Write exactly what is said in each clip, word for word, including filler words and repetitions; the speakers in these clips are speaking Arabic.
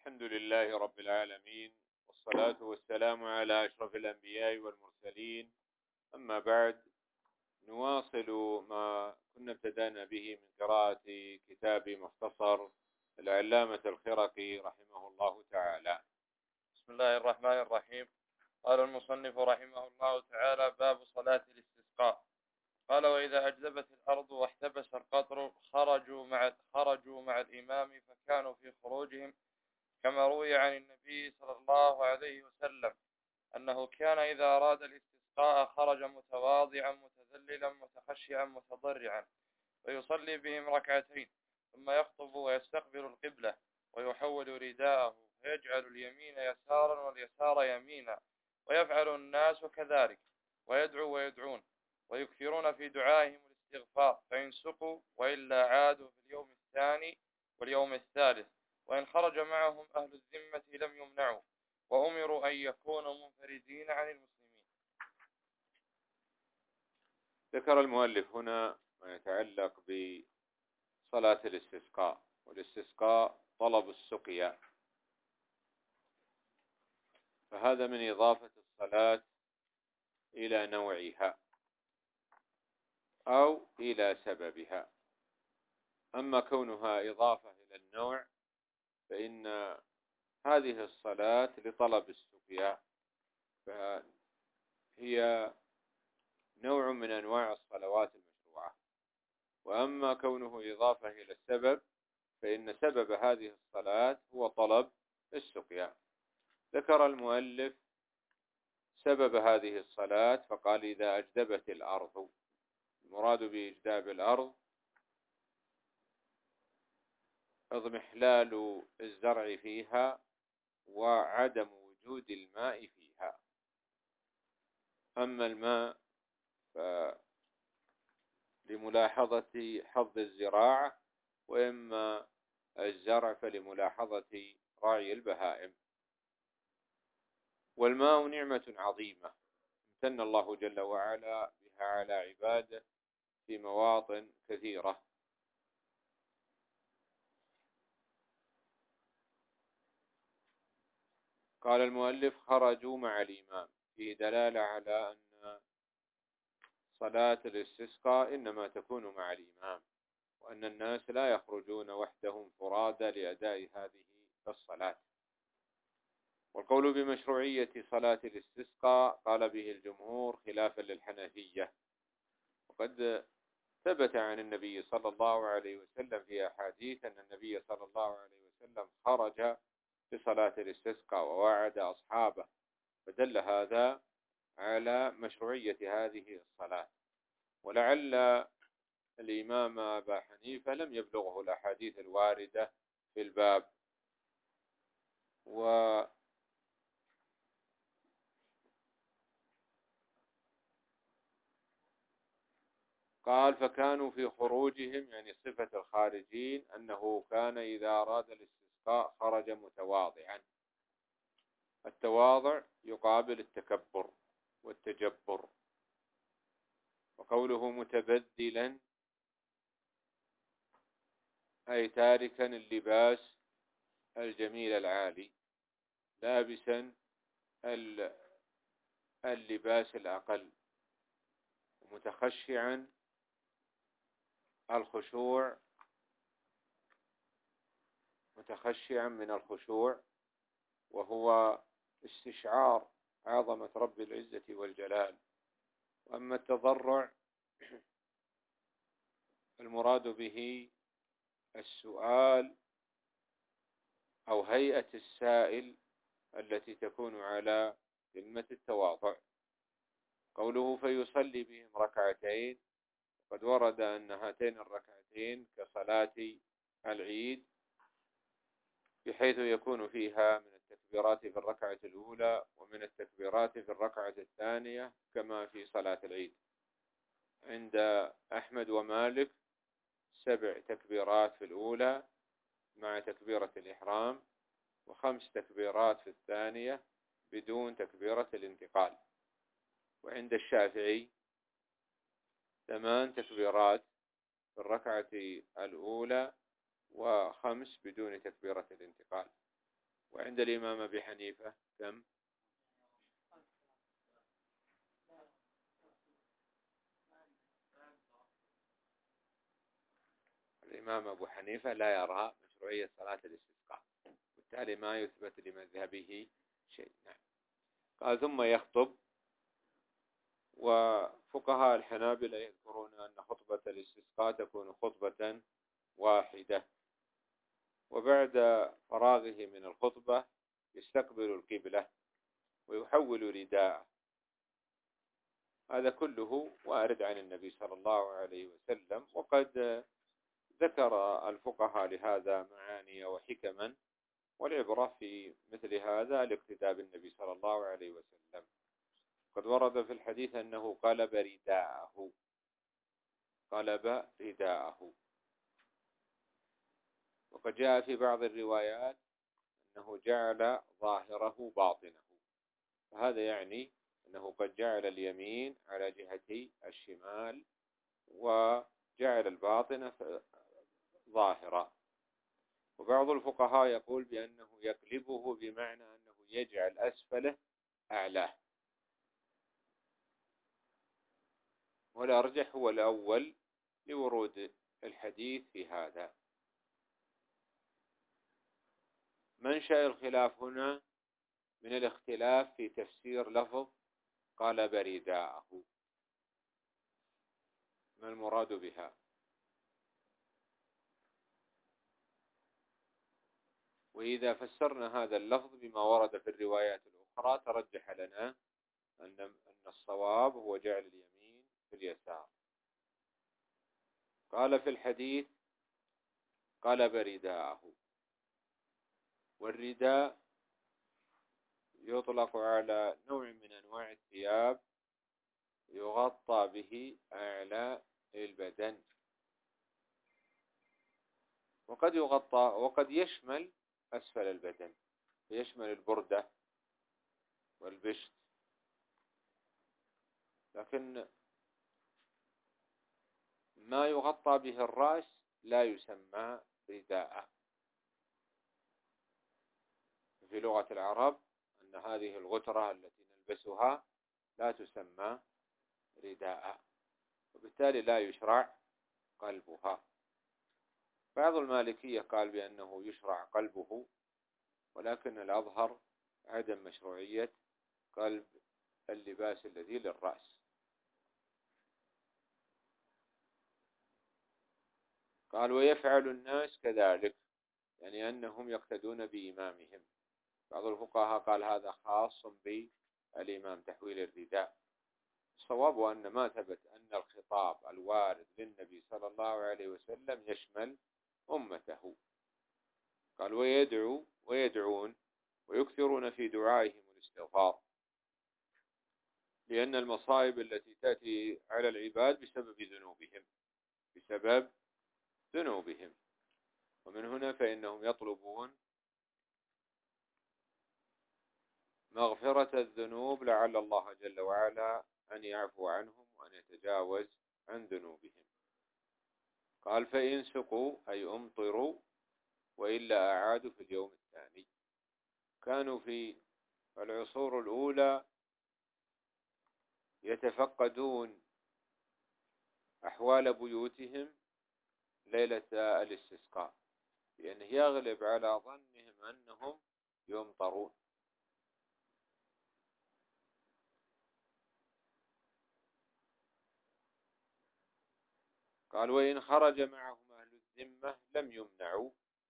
الحمد لله رب العالمين، والصلاة والسلام على أشرف الأنبياء والمرسلين. أما بعد، نواصل ما كنا ابتدأنا به من قراءة كتاب مختصر العلامة الخرقي رحمه الله تعالى. بسم الله الرحمن الرحيم. قال المصنف رحمه الله تعالى: باب صلاة الاستسقاء. قال: وإذا أجدبت الأرض واحتبس القطر خرجوا مع خرجوا مع الإمام، فكانوا في خروجهم كما روي عن النبي صلى الله عليه وسلم أنه كان إذا أراد الاستسقاء خرج متواضعا متذللا متخشعا متضرعا، ويصلي بهم ركعتين، ثم يخطب ويستقبل القبلة ويحول رداءه، ويجعل اليمين يسارا واليسار يمينا، ويفعل الناس كذلك، ويدعو ويدعون، ويكثرون في دعائهم الاستغفار، فإن سقوا وإلا عادوا في اليوم الثاني واليوم الثالث، وإن خرج معهم أهل الذمة لم يمنعوا، وأمروا أن يكونوا منفردين عن المسلمين. ذكر المؤلف هنا ما يتعلق بصلاة الاستسقاء، والاستسقاء طلب السقيا، فهذا من إضافة الصلاة إلى نوعها أو إلى سببها. أما كونها إضافة إلى النوع فإن هذه الصلاة لطلب السقيا، فهي نوع من أنواع الصلوات المشروعة. وأما كونه إضافة إلى السبب فإن سبب هذه الصلاة هو طلب السقيا. ذكر المؤلف سبب هذه الصلاة فقال: إذا أجدبت الأرض. المراد بإجداب الأرض اضمحلال الزرع فيها وعدم وجود الماء فيها. أما الماء فلملاحظة حظ الزراعة، وإما الزرع فلملاحظة رعي البهائم. والماء نعمة عظيمة امتن الله جل وعلا بها على عباده في مواطن كثيرة. قال المؤلف: خرجوا مع الإمام، فيه دلالة على أن صلاة الاستسقاء إنما تكون مع الإمام، وأن الناس لا يخرجون وحدهم فرادى لأداء هذه الصلاة. والقول بمشروعية صلاة الاستسقاء قال به الجمهور خلافا للحنفية، وقد ثبت عن النبي صلى الله عليه وسلم في أحاديث أن النبي صلى الله عليه وسلم خرج في صلاة الاستسقاء ووعد أصحابه، فدل هذا على مشروعية هذه الصلاة. ولعل الإمام أبا حنيفة لم يبلغه الأحاديث الواردة في الباب، وقال: فكانوا في خروجهم، يعني صفة الخارجين أنه كان إذا أراد الاستسقاء خرج متواضعا. التواضع يقابل التكبر والتجبر. وقوله متبذلا أي تاركا اللباس الجميل العالي، لابسا اللباس الأقل، متخشعا الخشوع متخشعا من الخشوع، وهو استشعار عظمة رب العزة والجلال. وأما التضرع المراد به السؤال أو هيئة السائل التي تكون على قمة التواضع. قوله: فيصلي بهم ركعتين، قد ورد أن هاتين الركعتين كصلاة العيد، بحيث يكون فيها من التكبيرات في الركعة الأولى ومن التكبيرات في الركعة الثانية كما في صلاة العيد. عند أحمد ومالك سبع تكبيرات في الأولى مع تكبيرة الإحرام، وخمس تكبيرات في الثانية بدون تكبيرة الانتقال. وعند الشافعي ثمان تكبيرات في الركعة الأولى وخمس بدون تكبيرة الانتقال. وعند الإمام أبي حنيفة كم؟ الإمام أبو حنيفة لا يرى مشروعية صلاة الاستسقاء، بالتالي ما يثبت لمذهبه شيء. نعم. قال ثم يخطب. وفقهاء الحنابلة يذكرون أن خطبة الاستسقاء تكون خطبة واحدة، وبعد فراغه من الخطبة يستقبل القبلة ويحول رداءه. هذا كله وارد عن النبي صلى الله عليه وسلم، وقد ذكر الفقهاء لهذا معاني وحكما، والعبرة في مثل هذا الاقتداء بالنبي صلى الله عليه وسلم. قد ورد في الحديث أنه قلب رداءه، قلب رداءه. وقد جاء في بعض الروايات أنه جعل ظاهره باطنه، فهذا يعني أنه قد جعل اليمين على جهة الشمال وجعل الباطن ظاهرا. وبعض الفقهاء يقول بأنه يقلبه بمعنى أنه يجعل أسفله أعلاه، والأرجح هو الأول لورود الحديث في هذا. منشأ الخلاف هنا من الاختلاف في تفسير لفظ قلب رداءه، ما المراد بها؟ وإذا فسرنا هذا اللفظ بما ورد في الروايات الأخرى ترجح لنا أن أن الصواب هو جعل اليمين في اليسار. قال في الحديث قلب رداءه، والرداء يطلق على نوع من أنواع الثياب يغطى به أعلى البدن، وقد يغطى وقد يشمل أسفل البدن، يشمل البردة والبشت، لكن ما يغطى به الرأس لا يسمى رداء. في لغة العرب أن هذه الغترة التي نلبسها لا تسمى رداء، وبالتالي لا يشرع قلبها. بعض المالكية قال بأنه يشرع قلبه، ولكن الأظهر عدم مشروعية قلب اللباس الذي للرأس. قال ويفعل الناس كذلك، يعني أنهم يقتدون بإمامهم. بعض الفقهاء قال هذا خاص بالإمام تحويل الرداء. الصواب أن ما ثبت أن الخطاب الوارد للنبي صلى الله عليه وسلم يشمل أمته. قال ويدعو ويدعون ويكثرون في دعائهم الاستغفار، لأن المصائب التي تأتي على العباد بسبب ذنوبهم بسبب ذنوبهم ومن هنا فإنهم يطلبون مغفرة الذنوب لعل الله جل وعلا أن يعفو عنهم وأن يتجاوز عن ذنوبهم. قال فإن سقوا أي أمطروا وإلا أعادوا في اليوم الثاني. كانوا في العصور الأولى يتفقدون أحوال بيوتهم ليلة الاستسقاء، لأنه يغلب على ظنهم أنهم يمطرون. قال وإن خرج معهم أهل الذمة لم يمنعوا،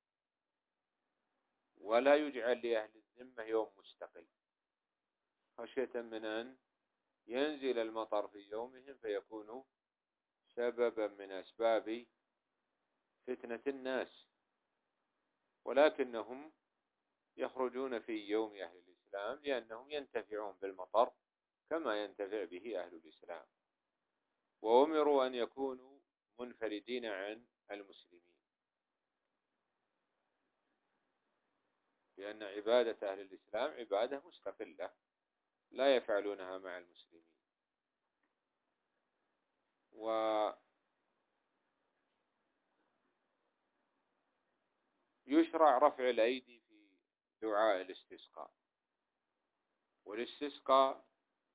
ولا يجعل لأهل الذمة يوم مستقل، خشية من أن ينزل المطر في يومهم فيكون سببا من أسباب فتنة الناس، ولكنهم يخرجون في يوم أهل الإسلام لأنهم ينتفعون بالمطر كما ينتفع به أهل الإسلام، وأمروا أن يكونوا منفردين عن المسلمين، لأن عبادة أهل الإسلام عبادة مستقلة لا يفعلونها مع المسلمين. ويشرع رفع الأيدي في دعاء الاستسقاء. والاستسقاء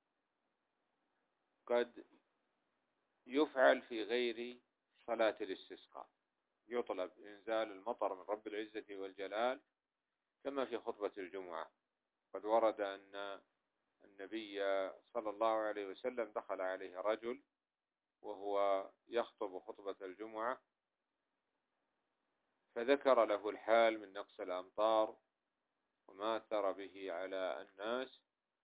قد يفعل في غير صلاة الاستسقاء، يطلب إنزال المطر من رب العزة والجلال كما في خطبة الجمعة. قد ورد أن النبي صلى الله عليه وسلم دخل عليه رجل وهو يخطب خطبة الجمعة، فذكر له الحال من نقص الأمطار وما أثر به على الناس،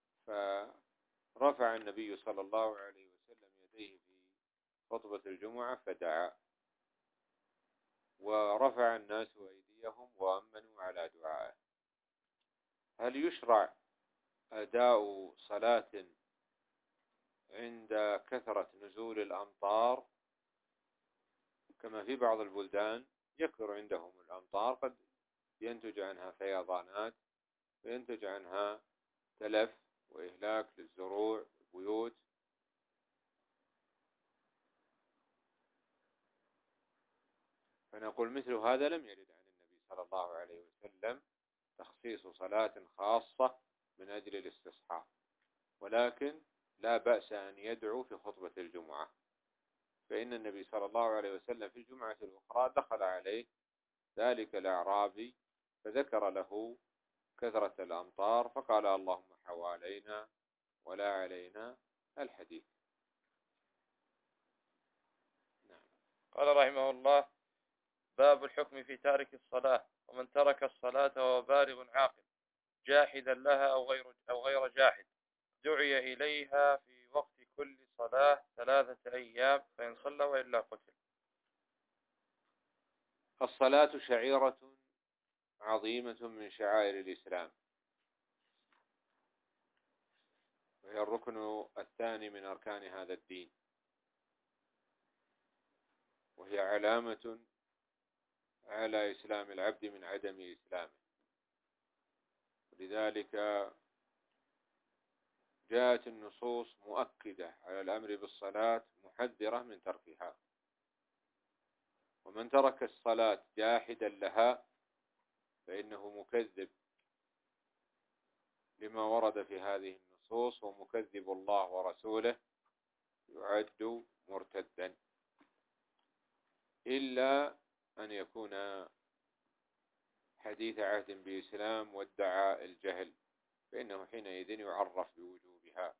فرفع النبي صلى الله عليه وسلم يديه في خطبة الجمعة فدعا، ورفع الناس أيديهم وأمنوا على دعائه. هل يشرع أداء صلاة عند كثرة نزول الأمطار؟ كما في بعض البلدان يكثر عندهم الأمطار، قد ينتج عنها فيضانات وينتج عنها تلف وإهلاك للزروع والبيوت. فنقول مثل هذا لم يرد عن النبي صلى الله عليه وسلم تخصيص صلاة خاصة من أجل الاستصحاء، ولكن لا بأس أن يدعو في خطبة الجمعة، فإن النبي صلى الله عليه وسلم في الجمعة الأخرى دخل عليه ذلك الأعرابي فذكر له كثرة الأمطار فقال اللهم حوالينا ولا علينا الحديث. نعم. قال رحمه الله: باب الحكم في تارك الصلاة. ومن ترك الصلاة وهو بالغ عاقل جاحدا لها أو غير أو غير جاحد دعي إليها في وقت كل صلاة ثلاثة أيام، فإن صلى وإلا قتل. الصلاة شعيرة عظيمة من شعائر الإسلام، وهي الركن الثاني من أركان هذا الدين، وهي علامة على إسلام العبد من عدم إسلامه. ولذلك جاءت النصوص مؤكدة على الأمر بالصلاة محذرة من تركها. ومن ترك الصلاة جاحدا لها فإنه مكذب لما ورد في هذه النصوص، ومكذب الله ورسوله يعد مرتدا، إلا أن يكون حديث عهد بإسلام وادعى الجهل، فإنه حينئذ يعرف بوجوبها.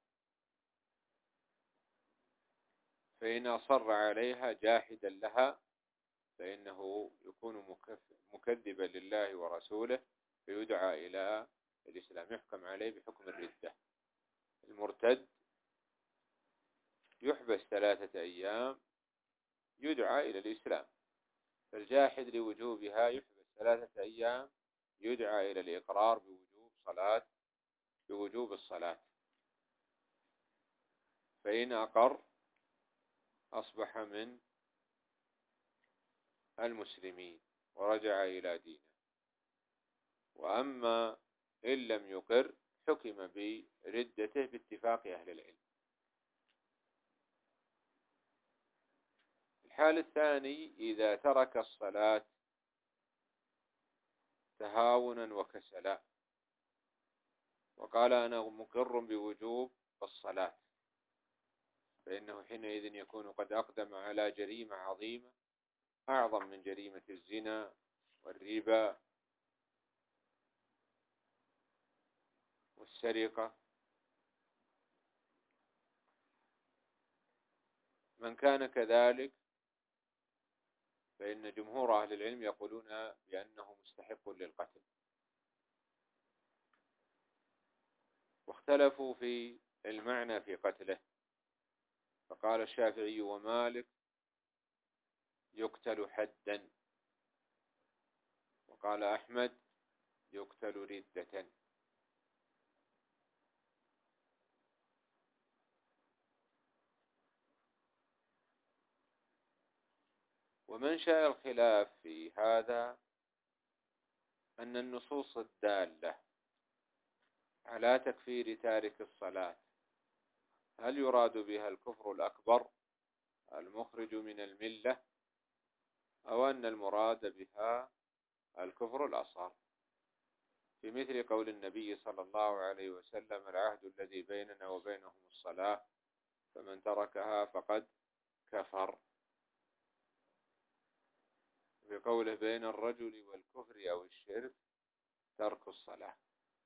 فإن أصر عليها جاحدا لها فإنه يكون مكذبا لله ورسوله فيدعى إلى الإسلام، يحكم عليه بحكم الردة. المرتد يحبس ثلاثة أيام يدعى إلى الإسلام، فالجاحد لوجوبها يحبس ثلاثة أيام يدعى إلى الإقرار بوجوب صلاة بوجوب الصلاة. فإن أقر أصبح من المسلمين ورجع إلى دينه، وأما إن لم يقر حكم بردته باتفاق أهل العلم. الحال الثاني إذا ترك الصلاة تهاونا وكسلا وقال أنا مقر بوجوب الصلاة، فإنه حينئذ يكون قد أقدم على جريمة عظيمة أعظم من جريمة الزنا والربا والسرقة. من كان كذلك فإن جمهور أهل العلم يقولون بأنه مستحق للقتل، واختلفوا في المعنى في قتله، فقال الشافعي ومالك يقتل حدا، وقال أحمد يقتل ردة. ومنشأ الخلاف في هذا أن النصوص الدالة على تكفير تارك الصلاة هل يراد بها الكفر الأكبر المخرج من الملة، أو أن المراد بها الكفر الأصغر؟ بمثل قول النبي صلى الله عليه وسلم: العهد الذي بيننا وبينهم الصلاة، فمن تركها فقد كفر. بقوله: بين الرجل والكفر أو الشرك ترك الصلاة.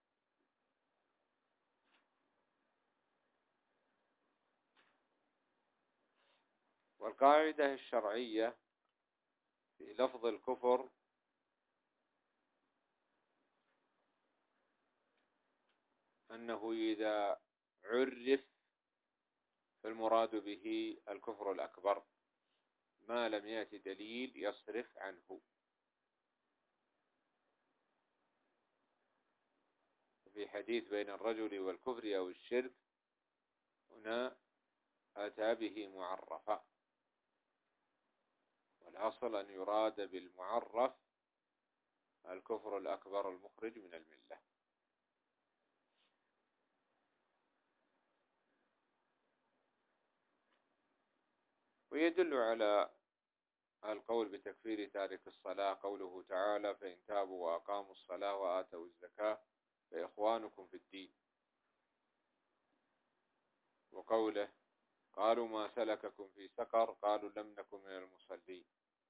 والقاعدة الشرعية في لفظ الكفر أنه إذا عرف فالمراد به الكفر الأكبر ما لم يأتي دليل يصرف عنه. في حديث بين الرجل والكفر أو الشرك هنا أتى به معرفا، والأصل أن يراد بالمعرف الكفر الأكبر المخرج من الملة. ويدل على القول بتكفير تارك الصلاة قوله تعالى: فإن تابوا وأقاموا الصلاة وآتوا الزكاة فإخوانكم في الدين. وقوله: قالوا ما سلككم في سقر قالوا لم نكن من المصلين.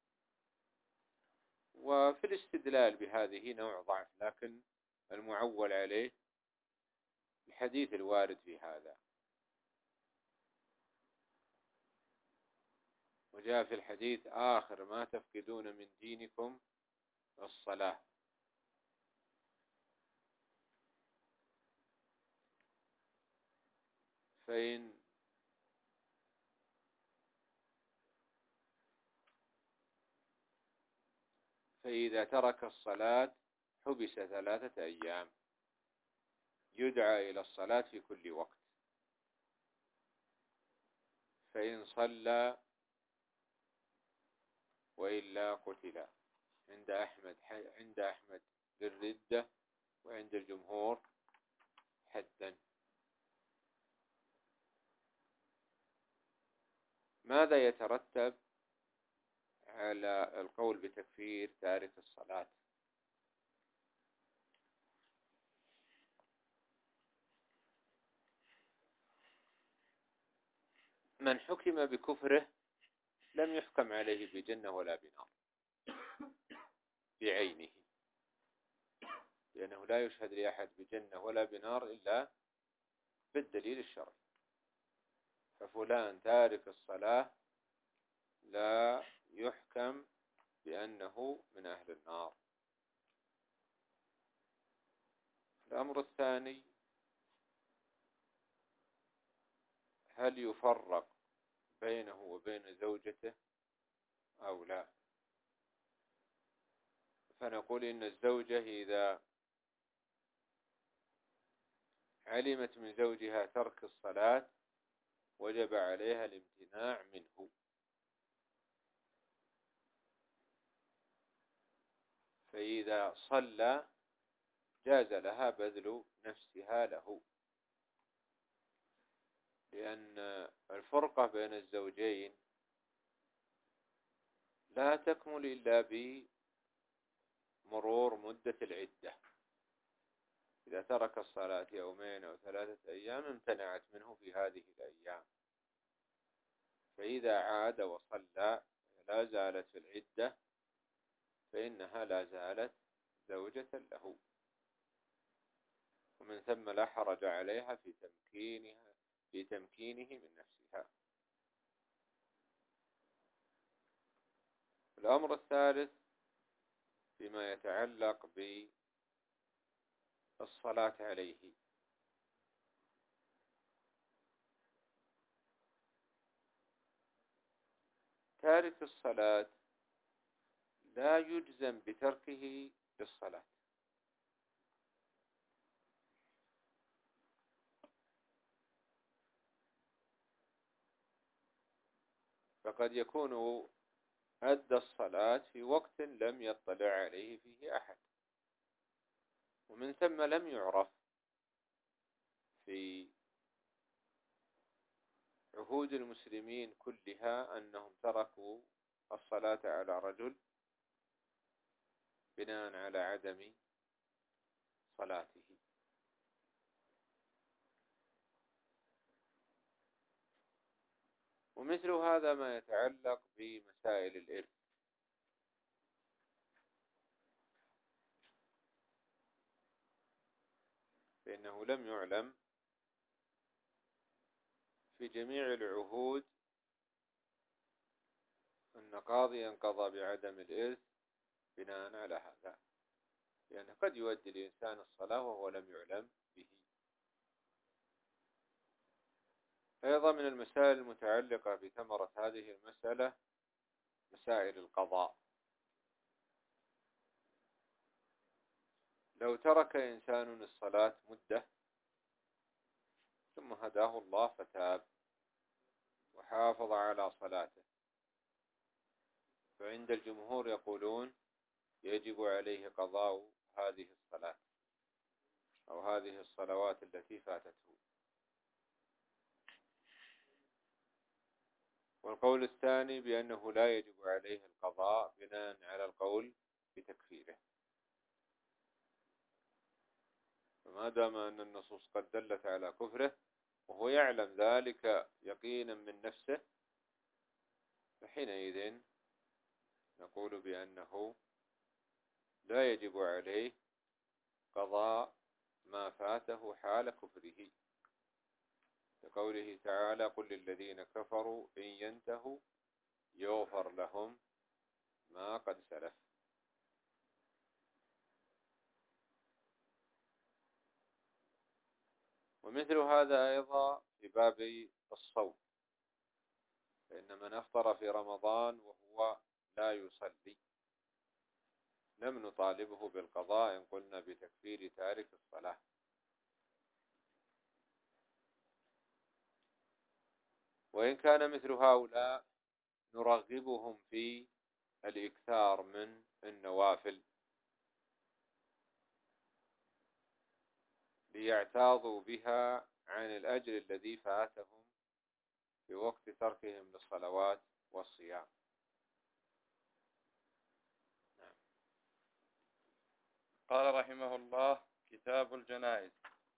وفي الاستدلال بهذه نوع ضعف، لكن المعول عليه الحديث الوارد في هذا. وجاء في الحديث: آخر ما تفقدون من دينكم الصلاة. فإن فإذا ترك الصلاة حبس ثلاثة أيام، يدعى إلى الصلاة في كل وقت. فإن صلى وإلا قتل. عند أحمد عند أحمد للردة، وعند الجمهور حدا. ماذا يترتب على القول بتكفير تارك الصلاة؟ من حكم بكفره لم يحكم عليه بجنة ولا بنار بعينه، لأنه لا يشهد لأحد بجنة ولا بنار إلا بالدليل الشرعي. ففلان تارك الصلاة لا يحكم بأنه من أهل النار. الأمر الثاني: هل يفرق بينه وبين زوجته أو لا؟ فنقول إن الزوجة إذا علمت من زوجها ترك الصلاة وجب عليها الامتناع منه. فإذا صلى جاز لها بذل نفسها له، لأن الفرقة بين الزوجين لا تكمل إلا بمرور مدة العدة. إذا ترك الصلاة يومين أو ثلاثة أيام امتنعت منه في هذه الأيام، فإذا عاد وصلى لا زالت في العدة، فإنها لا زالت زوجة له، ومن ثم لا حرج عليها في تمكينها في تمكينه من نفسها. الأمر الثالث فيما يتعلق بالصلاة عليه: تارك الصلاة لا يجزم بتركه للصلاة، فقد يكون أدى الصلاة في وقت لم يطلع عليه فيه أحد، ومن ثم لم يعرف في عهود المسلمين كلها أنهم تركوا الصلاة على رجل بناء على عدم صلاته. ومثل هذا ما يتعلق بمسائل الإرث، فإنه لم يعلم في جميع العهود أن قاضيا قضى بعدم الإرث بناء على هذا، لأن قد يؤدي الإنسان الصلاة وهو لم يعلم به. أيضا من المسائل المتعلقة بثمرة هذه المسألة مسائل القضاء. لو ترك إنسان الصلاة مدة ثم هداه الله فتاب وحافظ على صلاته، فعند الجمهور يقولون يجب عليه قضاء هذه الصلاة أو هذه الصلوات التي فاتته. والقول الثاني بأنه لا يجب عليه القضاء بناء على القول بتكفيره، فما دام أن النصوص قد دلت على كفره وهو يعلم ذلك يقينا من نفسه، فحينئذ نقول بأنه لا يجب عليه قضاء ما فاته حال كفره، لقوله تعالى: قل للذين كفروا إن ينتهوا يغفر لهم ما قد سلف. ومثل هذا أيضا في باب الصوم، فإن من أفطر في رمضان وهو لا يصلي لم نطالبه بالقضاء إن قلنا بتكفير تارك الصلاة. وإن كان مثل هؤلاء نرغبهم في الإكثار من النوافل ليعتاضوا بها عن الأجر الذي فاتهم في وقت تركهم للصلوات والصيام. نعم. قال رحمه الله: كتاب الجنائز.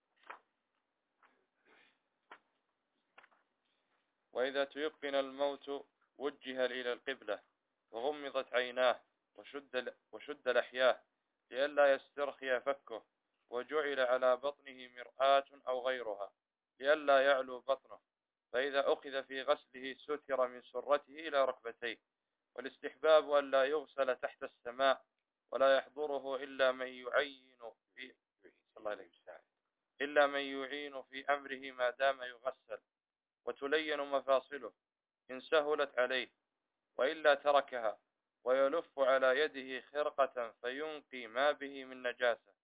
وإذا تيقن الموت وجه إلى القبلة وغمضت عيناه وشد, وشد لحياه لئلا يسترخي فكه، وجعل على بطنه مرآة أو غيرها لئلا يعلو بطنه، فإذا أخذ في غسله ستر من سرته إلى ركبتيه. والاستحباب أن لا يغسل تحت السماء، ولا يحضره إلا من يعين في إلا من يعين في أمره ما دام يغسل، وتلين مفاصله إن سهلت عليه، وإلا تركها، ويلف على يده خرقة فينقي ما به من نجاسة،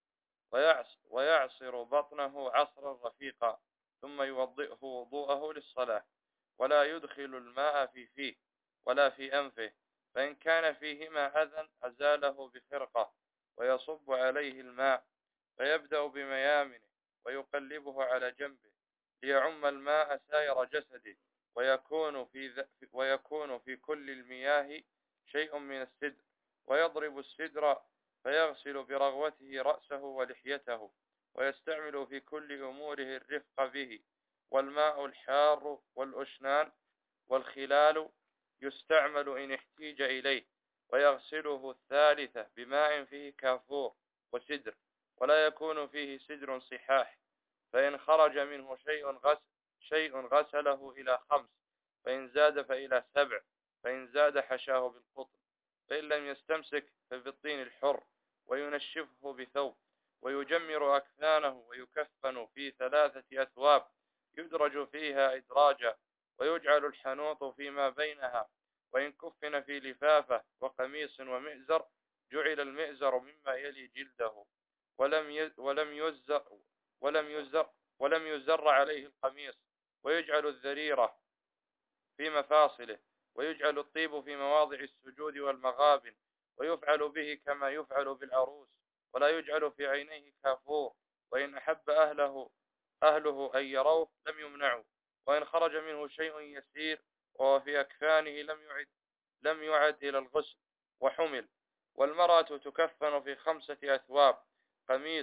ويعصر بطنه عصرا رفيقا، ثم يوضئه وضوءه للصلاة، ولا يدخل الماء في فيه ولا في أنفه، فإن كان فيهما أذى أزاله بخرقة، ويصب عليه الماء، فيبدأ بميامنه ويقلبه على جنبه ليعم الماء سائر جسده، ويكون في, ويكون في كل المياه شيء من السدر، ويضرب السدر فيغسل برغوته رأسه ولحيته، ويستعمل في كل أموره الرفق به. والماء الحار والأشنان والخلال يستعمل إن احتيج إليه، ويغسله الثالثة بماء فيه كافور وسدر، ولا يكون فيه سدر صحاح، فإن خرج منه شيء غسل شيء غسله إلى خمس، فإن زاد فإلى سبع، فإن زاد حشاه بالقطن، فإن لم يستمسك فبالطين الحر، وينشفه بثوب، ويجمر أكفانه، ويكفن في ثلاثة أثواب يدرج فيها إدراجا، ويجعل الحنوط فيما بينها، وإن كفن في لفافة وقميص ومئزر جعل المئزر مما يلي جلده، ولم ولم يزر ولم يزر ولم يزر عليه القميص، ويجعل الذريرة في مفاصله، ويجعل الطيب في مواضع السجود والمغابن، ويفعل به كما يفعل بالعروس، ولا يجعل في عينيه كافور، وإن أحب أهله أهله أن يروه لم يمنعوا، وإن خرج منه شيء يسير وهو في أكفانه لم يعد لم يعد إلى الغسل وحمل. والمرأة تكفن في خمسة أثواب: قميص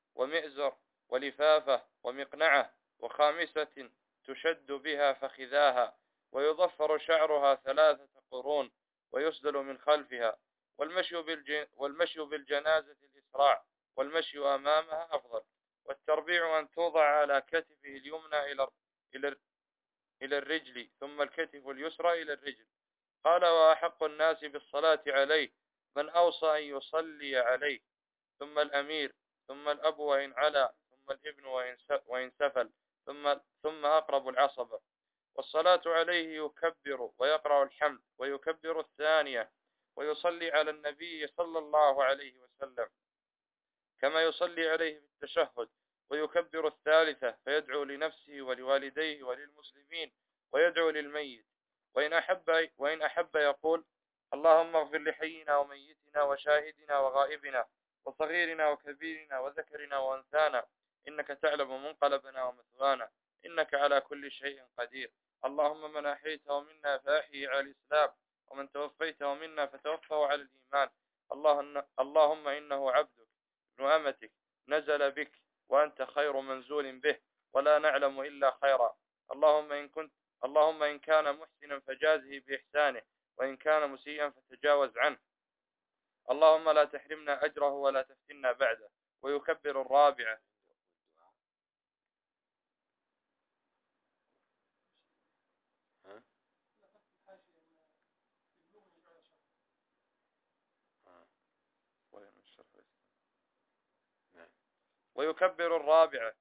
ومئزر ولفافة ومقنعة، وخامسة تشد بها فخذاها، ويضفر شعرها ثلاثة قرون، ويسدل من خلفها. والمشي, بالج... والمشي بالجنازة الإسراع، والمشي أمامها أفضل. والتربيع أن توضع على كتفه اليمنى إلى إلى إلى الرجل، ثم الكتف اليسرى إلى الرجل. قال: وأحق الناس بالصلاة عليه من أوصى أن يصلي عليه، ثم الأمير، ثم الأب وإن علا، ثم الابن وإن سفل، ثم ثم أقرب العصبة. والصلاة عليه يكبر ويقرأ الحمد، ويكبر الثانية، ويصلي على النبي صلى الله عليه وسلم كما يصلي عليه في التشهد، ويكبر الثالثة، فيدعو لنفسه ولوالديه وللمسلمين، ويدعو للميت. وإن أحب, وإن أحب يقول: اللهم اغفر لحينا وميتنا وشاهدنا وغائبنا وصغيرنا وكبيرنا وذكرنا وأنثانا، إنك تعلم منقلبنا ومثوانا، إنك على كل شيء قدير. اللهم من أحيته منا فأحيي على الإسلام، ومن توفيته منا فتوفه على الإيمان. اللهم إنه عبدك ابن أمتك نزل بك، وأنت خير منزول به، ولا نعلم إلا خيرا. اللهم إن كنت اللهم إن كان محسنا فجازه بإحسانه، وإن كان مسيئا فتجاوز عنه. اللهم لا تحرمنا أجره ولا تفتنا بعده. ويكبر الرابعة. ويكبر الرابعة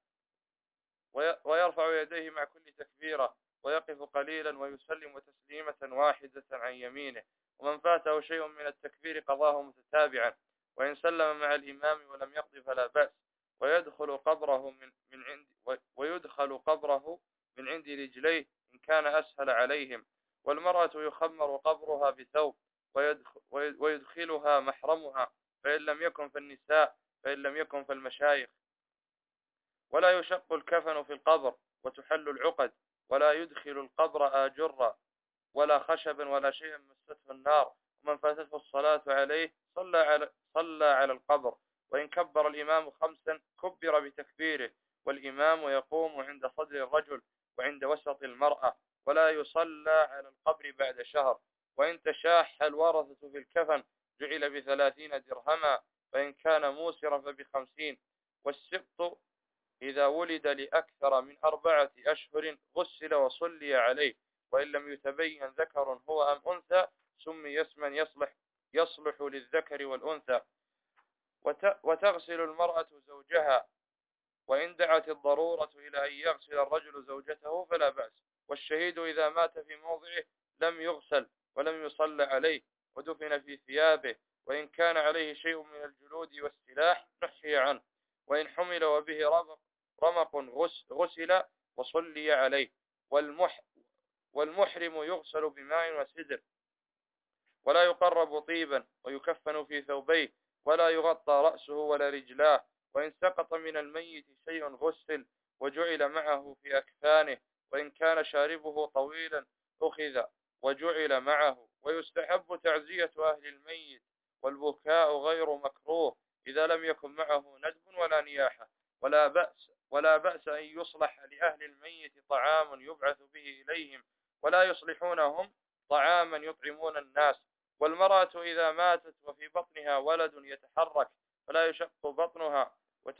ويرفع يديه مع كل تكبيرة، ويقف قليلا ويسلم تسليمة واحدة عن يمينه. ومن فاته شيء من التكبير قضاه متتابعا، وإن سلم مع الإمام ولم يقض فلا بأس. ويدخل قبره من من عند ويدخل قبره من عند رجليه إن كان أسهل عليهم. والمرأة يخمر قبرها بثوب، ويدخلها محرمها، فإن لم يكن فالنساء، فإن لم يكن فالمشايخ. ولا يشق الكفن في القبر، وتحل العقد. ولا يدخل القبر آجرا ولا خشبا ولا شيئا مسته النار. ومن فاتته الصلاة عليه صلى على, صلى على القبر. وإن كبر الإمام خمسا كبر بتكبيره، والإمام يقوم عند صدر الرجل وعند وسط المرأة. ولا يصلى على القبر بعد شهر. وإن تشاح الورثة في الكفن جعل بثلاثين درهما، فإن كان موسرا فبخمسين. والسبط إذا ولد لأكثر من أربعة أشهر غسل وصلي عليه، وإن لم يتبين ذكر هو أم أنثى سمي اسما يصلح, يصلح للذكر والأنثى. وتغسل المرأة زوجها، وإن دعت الضرورة إلى أن يغسل الرجل زوجته فلا بأس. والشهيد إذا مات في موضعه لم يغسل ولم يصلى عليه، ودفن في ثيابه، وإن كان عليه شيء من الجلود والسلاح نحي عنه. وإن حمل وبه رمق رمق غسل وصلي عليه. والمح والمحرم يغسل بماء وسدر، ولا يقرب طيبا، ويكفن في ثوبيه، ولا يغطى رأسه ولا رجلاه. وإن سقط من الميت شيء غسل وجعل معه في أكفانه، وإن كان شاربه طويلا أخذ وجعل معه. ويستحب تعزية أهل الميت، والبكاء غير مكروه إذا لم يكن معه ندب ولا نياحة. ولا بأس ولا بأس أن يصلح لأهل الميت طعام يبعث به إليهم، ولا يصلحونهم طعاما يطعمون الناس. والمرأة إذا ماتت وفي بطنها ولد يتحرك فلا يشق بطنها،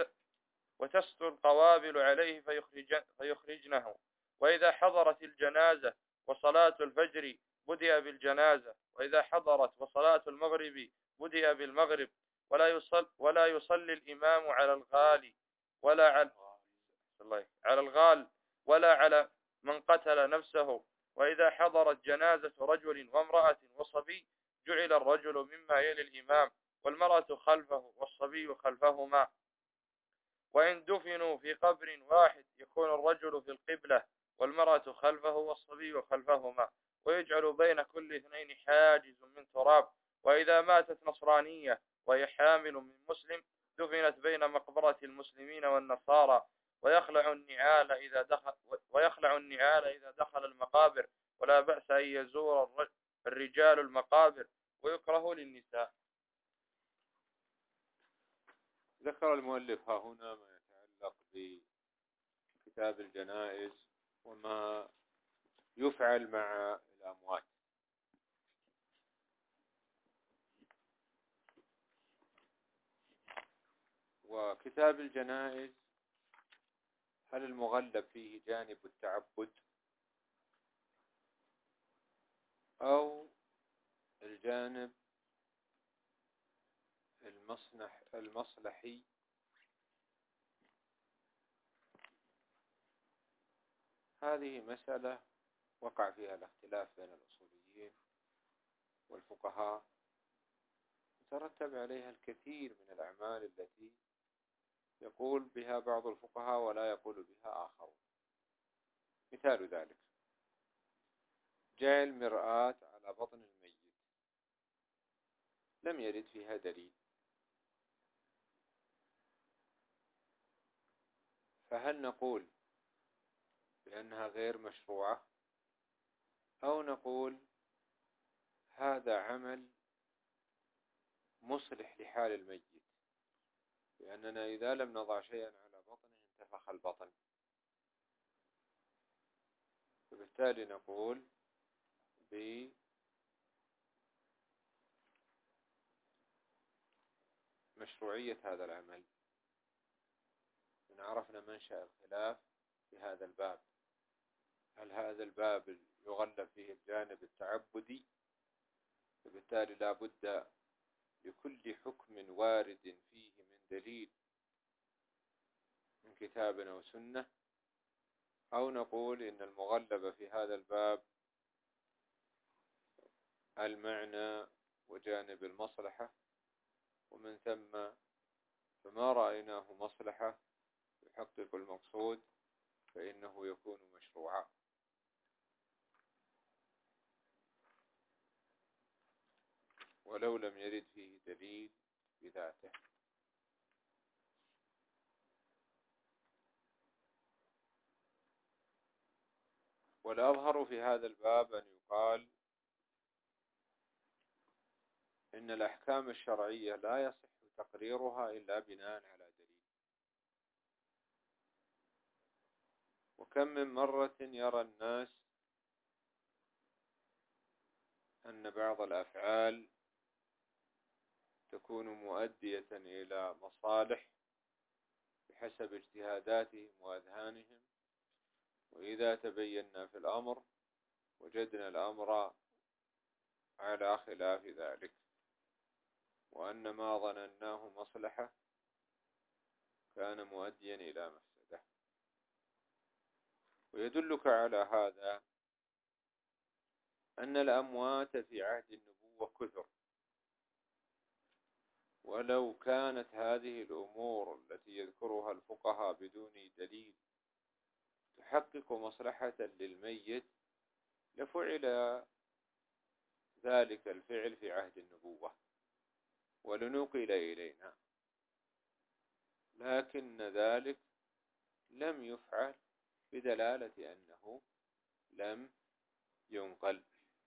وتستر القوابل عليه فيخرجنه. وإذا حضرت الجنازة وصلاة الفجر بدأ بالجنازة، وإذا حضرت وصلاة المغرب بدأ بالمغرب. ولا يصل ولا يصلي الإمام على الغال ولا على على الغال ولا على من قتل نفسه. وإذا حضرت جنازة رجل وامرأة وصبي جعل الرجل مما يلي الإمام، والمرأة خلفه والصبي خلفهما. وإن دفنوا في قبر واحد يكون الرجل في القبلة، والمرأة خلفه والصبي خلفهما، ويجعل بين كل اثنين حاجز من تراب. وإذا ماتت نصرانية وهي حامل من مسلم دفنت بين مقبرة المسلمين والنصارى، ويخلع النعال إذا دخل ويخلع النعال إذا دخل المقابر. ولا بأس أن يزور الرجال المقابر، ويكره للنساء. ذكر المؤلف ها هنا ما يتعلق بكتاب الجنائز وما يفعل مع الأموات. وكتاب الجنائز هل المغلب فيه جانب التعبد أو الجانب المصلح المصلحي؟ هذه مسألة وقع فيها الاختلاف بين الأصوليين والفقهاء، يترتب عليها الكثير من الأعمال التي يقول بها بعض الفقهاء ولا يقول بها آخرون. مثال ذلك جعل مرآة على بطن الميت، لم يرد فيها دليل، فهل نقول بأنها غير مشروعة أو نقول هذا عمل مصلح لحال الميت، لأننا إذا لم نضع شيئا على بطنه انتفخ البطن، فبالتالي نقول بمشروعية هذا العمل. إن عرفنا منشأ الخلاف في هذا الباب، هل هذا الباب يغلب فيه الجانب التعبدي، فبالتالي لا بد لكل حكم وارد فيه من دليل من كتاب أو سنة، أو نقول إن المغلب في هذا الباب المعنى وجانب المصلحة، ومن ثم فما رأيناه مصلحة يحقق المقصود فإنه يكون مشروعا. ولو لم يرد فيه دليل بذاته. والأظهر في هذا الباب أن يقال إن الأحكام الشرعية لا يصح تقريرها إلا بناء على دليل. وكم من مرة يرى الناس أن بعض الأفعال تكون مؤدية إلى مصالح بحسب اجتهاداتهم وأذهانهم، وإذا تبينا في الأمر وجدنا الأمر على خلاف ذلك، وأن ما ظنناه مصلحة كان مؤديا إلى مفسدة. ويدلك على هذا أن الأموات في عهد النبوة كثر، ولو كانت هذه الأمور التي يذكرها الفقهاء بدون دليل تحقق مصلحة للميت لفعل ذلك الفعل في عهد النبوة ولنقل إلينا، لكن ذلك لم يفعل بدلالة أنه لم ينقل.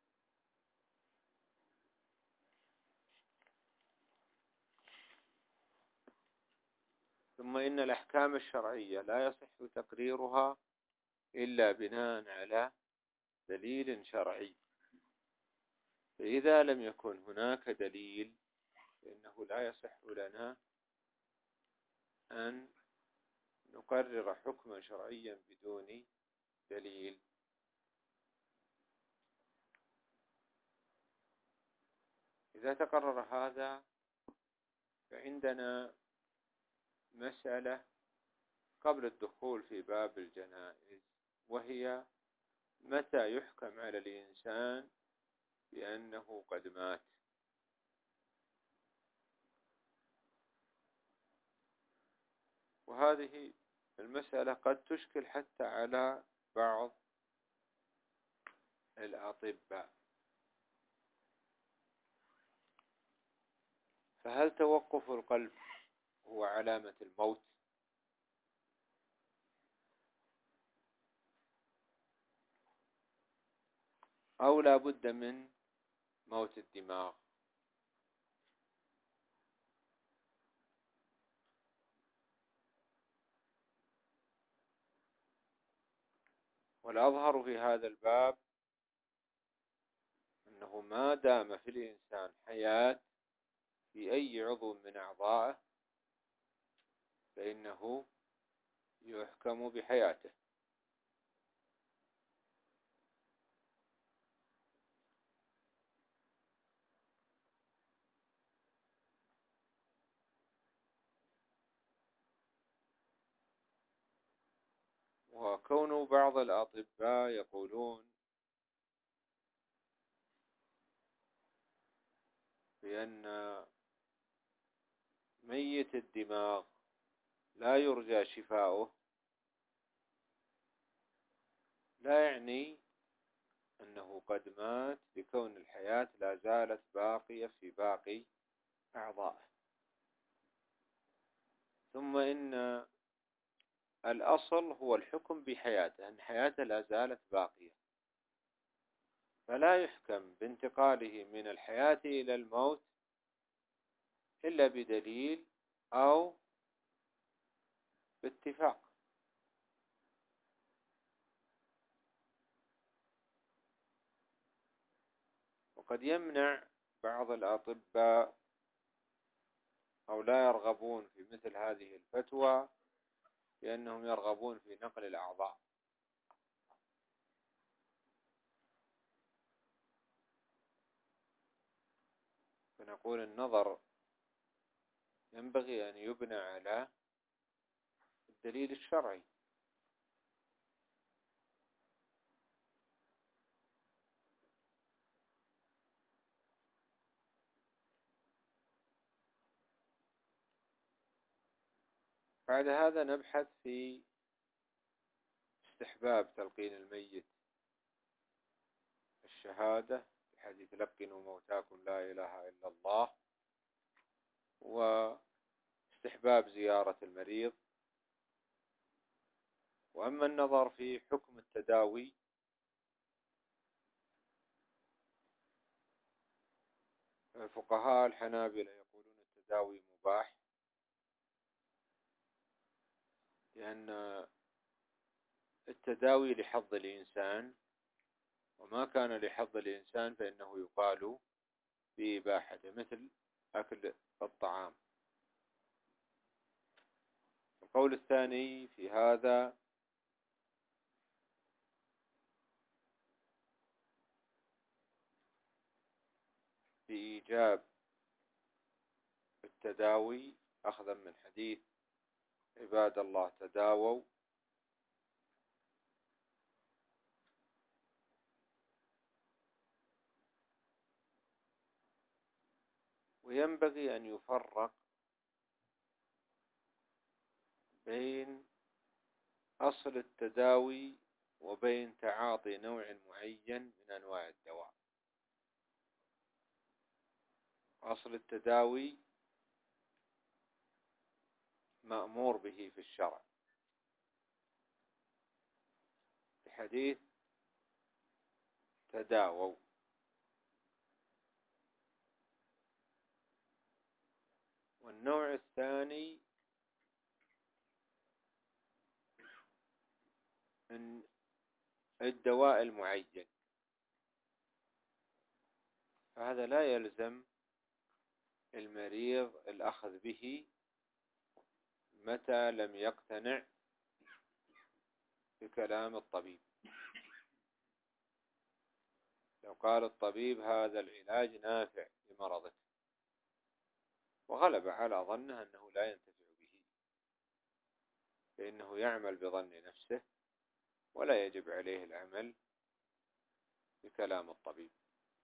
ثم إن الأحكام الشرعية لا يصح تقريرها إلا بناء على دليل شرعي، فإذا لم يكن هناك دليل فإنه لا يصح لنا أن نقرر حكما شرعيا بدون دليل. إذا تقرر هذا فعندنا مسألة قبل الدخول في باب الجنائز، وهي متى يحكم على الإنسان بأنه قد مات. وهذه المسألة قد تشكل حتى على بعض الأطباء. فهل توقف القلب هو علامة الموت، أو لا بد من موت الدماغ؟ والأظهر في هذا الباب أنه ما دام في الإنسان حياة في أي عضو من أعضائه فإنه يحكم بحياته. وكون بعض الأطباء يقولون بأن ميت الدماغ لا يرجى شفاؤه لا يعني أنه قد مات، لكون الحياة لا زالت باقية في باقي أعضائه. ثم إن الأصل هو الحكم بحياته، أن حياته لا زالت باقية، فلا يحكم بانتقاله من الحياة إلى الموت إلا بدليل أو باتفاق. وقد يمنع بعض الأطباء أو لا يرغبون في مثل هذه الفتوى لأنهم يرغبون في نقل الأعضاء. فنقول النظر ينبغي أن يبنى على الدليل الشرعي. بعد هذا نبحث في استحباب تلقين الميت الشهادة في حديث لقنوا موتاكم لا إله إلا الله، واستحباب زيارة المريض. وأما النظر في حكم التداوي فقهاء الحنابلة يقولون التداوي مباح، لأن التداوي لحظ الإنسان، وما كان لحظ الإنسان فإنه يقال بإباحته، مثل أكل الطعام. القول الثاني في هذا بإيجاب التداوي أخذا من حديث عباد الله تداووا، وينبغي أن يفرق بين أصل التداوي وبين تعاطي نوع معين من أنواع الدواء. أصل التداوي مأمور به في الشرع في حديث تداووا، والنوع الثاني من الدواء المعين، فهذا لا يلزم المريض الأخذ به متى لم يقتنع بكلام الطبيب. لو قال الطبيب هذا العلاج نافع لمرضك وغلب على ظنه أنه لا ينتفع به، فإنه يعمل بظن نفسه ولا يجب عليه العمل بكلام الطبيب.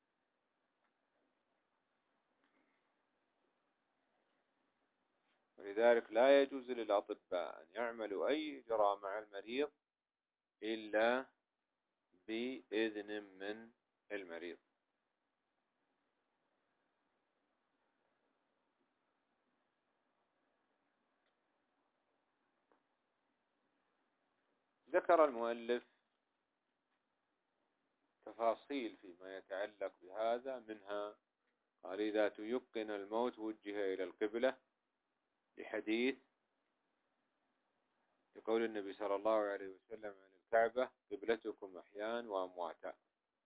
ولذلك لا يجوز للأطباء أن يعملوا أي إجراء مع المريض إلا بإذن من المريض. ذكر المؤلف تفاصيل فيما يتعلق بهذا، منها قال إذا تيقن الموت وجه إلى القبلة، لحديث لقول النبي صلى الله عليه وسلم عن الكعبة: قبلتكم أحيان وأمواتا.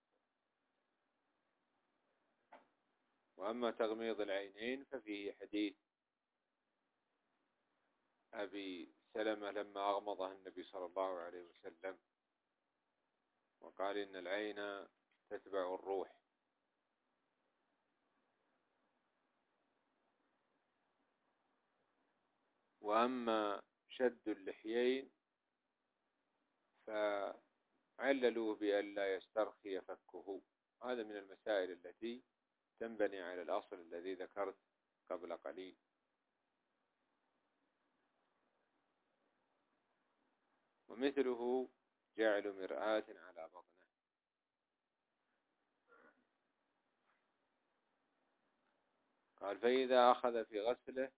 وأما تغميض العينين ففيه حديث أبي سلمة لما أغمضها النبي صلى الله عليه وسلم وقال إن العين تتبع الروح. وأما شد اللحيين فعللوه بأن لا يسترخي فكه. هذا من المسائل التي تنبني على الأصل الذي ذكرت قبل قليل. ومثله جعل مرآة على بطنه. قال: فإذا أخذ في غسله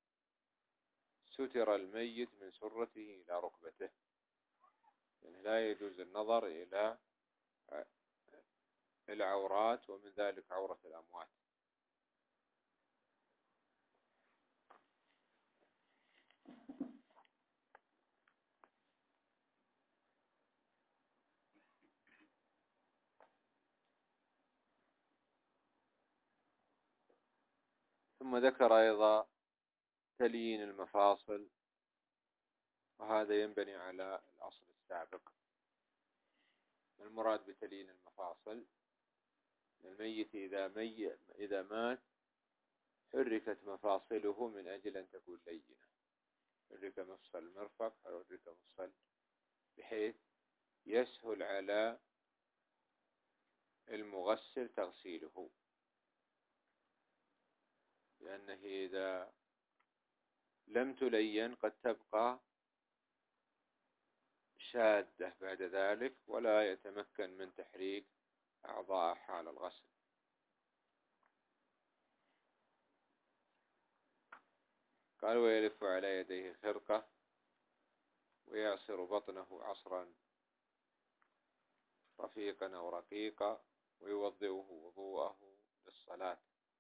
ستر الميت من سرته إلى ركبته، يعني لا يجوز النظر إلى العورات، ومن ذلك عورة الأموات. ثم ذكر أيضا تليين المفاصل، وهذا ينبني على الأصل السابق. المراد بتليين المفاصل: الميت إذا, مي إذا مات حركت مفاصله من أجل أن تكون لينة، حرك مفصل المرفق، حرك مفصل، بحيث يسهل على المغسل تغسيله، لأنه إذا لم تلين قد تبقى شادة بعد ذلك ولا يتمكن من تحريك أعضاء حال الغسل. قال: ويلف على يديه خرقة ويعصر بطنه عصرا رفيقا أو رقيقا ويوضئه وضوءه للصلاة.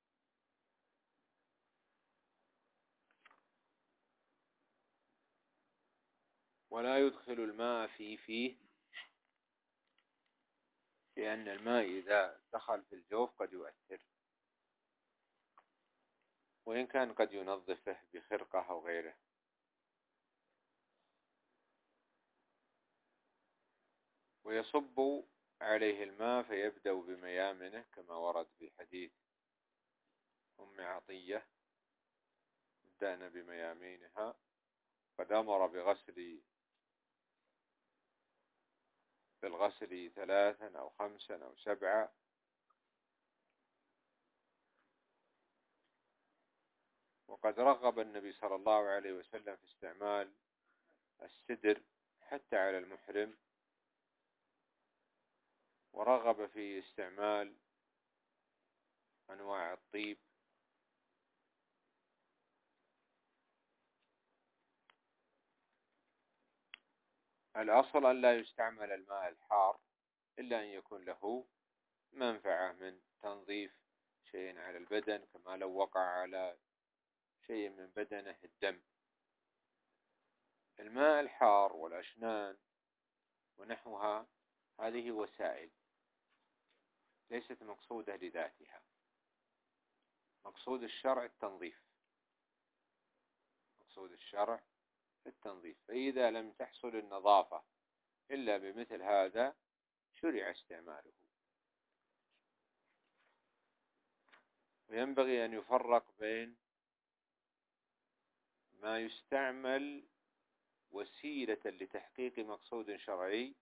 ولا يدخل الماء في فيه، لأن الماء إذا دخل في الجوف قد يؤثر، وإن كان قد ينظفه بخرقة أو غيره. ويصب عليه الماء فيبدأ بميامنه، كما ورد في حديث أم عطية: بدأنا بميامينها. قد أمر بغسل بالغسل ثلاثا أو خمسا أو سبعا. وقد رغب النبي صلى الله عليه وسلم في استعمال السدر حتى على المحرم، ورغب في استعمال أنواع الطيب. الأصل أن لا يستعمل الماء الحار إلا أن يكون له منفعة من تنظيف شيء على البدن، كما لو وقع على شيء من بدنه الدم. الماء الحار والأشنان ونحوها هذه وسائل ليست مقصودة لذاتها. مقصود الشرع التنظيف، مقصود الشرع التنظيف. فإذا لم تحصل النظافة إلا بمثل هذا شرع استعماله. وينبغي أن يفرق بين ما يستعمل وسيلة لتحقيق مقصود شرعي،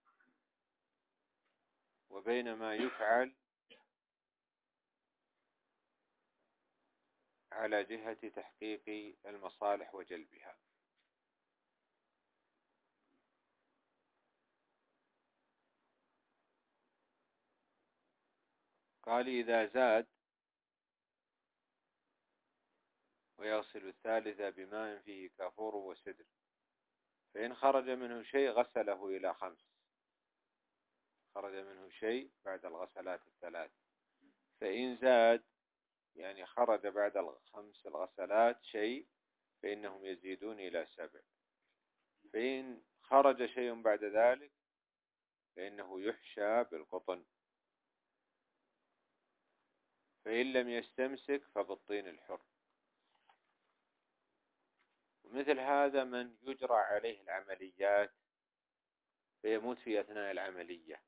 وبين ما يفعل على جهة تحقيق المصالح وجلبها. قال: إذا زاد ويغسل الثالثة بماء فيه كافور وسدر، فإن خرج منه شيء غسله إلى خمس. خرج منه شيء بعد الغسلات الثلاث. فإن زاد يعني خرج بعد الخمس الغسلات شيء، فإنهم يزيدون إلى سبع. فإن خرج شيء بعد ذلك فإنه يحشى بالقطن، فإن لم يستمسك فبالطين الحر. ومثل هذا من يجرى عليه العمليات فيموت في أثناء العملية،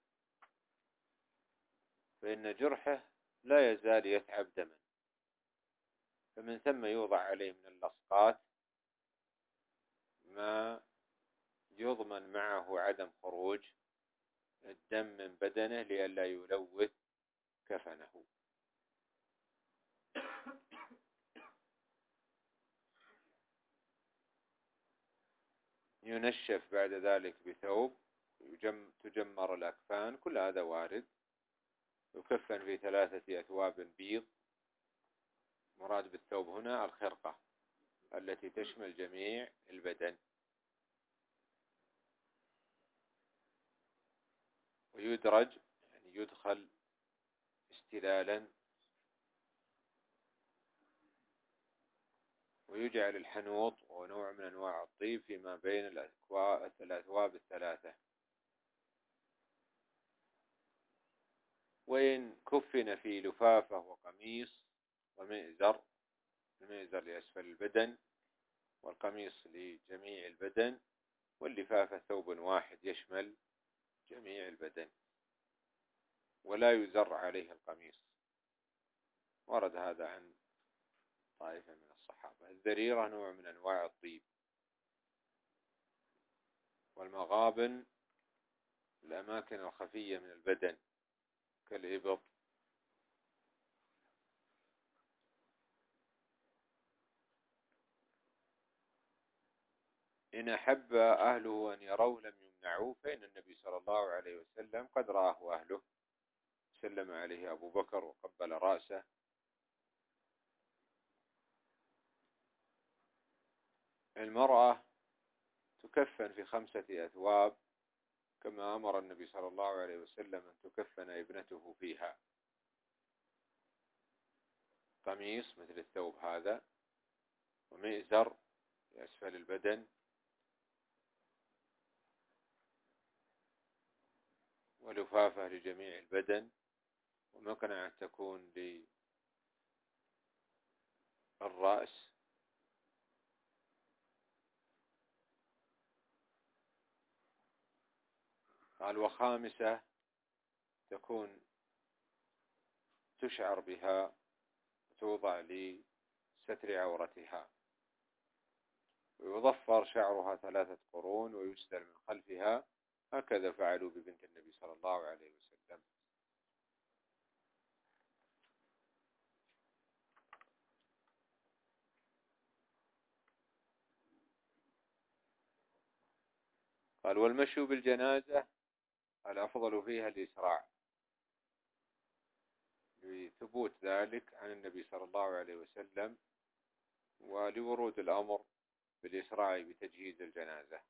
فإن جرحه لا يزال يتعب دما، فمن ثم يوضع عليه من اللصقات ما يضمن معه عدم خروج الدم من بدنه لئلا يلوث كفنه. ينشف بعد ذلك بثوب، يجم تجمر الأكفان، كل هذا وارد. يكفن في ثلاثة أثواب بيض، مراد بالثوب هنا الخرقة التي تشمل جميع البدن. ويدرج يعني يدخل استلالا، ويجعل الحنوط وهو نوع من أنواع الطيب فيما بين الأثواب الثلاثة. وإن كفن في لفافة وقميص ومئزر، المئزر لأسفل البدن والقميص لجميع البدن، واللفافة ثوب واحد يشمل جميع البدن، ولا يزر عليه القميص. ورد هذا عن طائفة من الصحابة. الذريرة نوع من أنواع الطيب. والمغابن الأماكن الخفية من البدن كالإبط. إن أحب أهله أن يروه لم يمنعوه، فإن النبي صلى الله عليه وسلم قد رآه أهله، سلم عليه أبو بكر وقبل رأسه. المرأة تكفن في خمسة أثواب كما أمر النبي صلى الله عليه وسلم أن تكفن ابنته فيها: قميص مثل الثوب هذا، ومئزر لأسفل البدن، ولفافة لجميع البدن، ومقنعة تكون للرأس. قال وخامسة تكون تشعر بها وتوضع لستر عورتها، ويضفر شعرها ثلاثة قرون ويسدل من خلفها، هكذا فعلوا ببنت النبي صلى الله عليه وسلم. قال والمشي بالجنازة الأفضل فيها الإسراع، لثبوت ذلك عن النبي صلى الله عليه وسلم، ولورود الأمر بالإسراع بتجهيز الجنازة.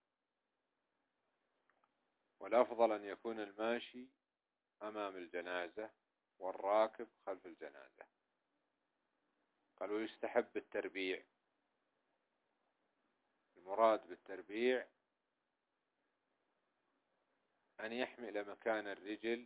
والأفضل أن يكون الماشي أمام الجنازة والراكب خلف الجنازة. قال ويستحب التربيع. المراد بالتربيع أن يحمل مكان الرجل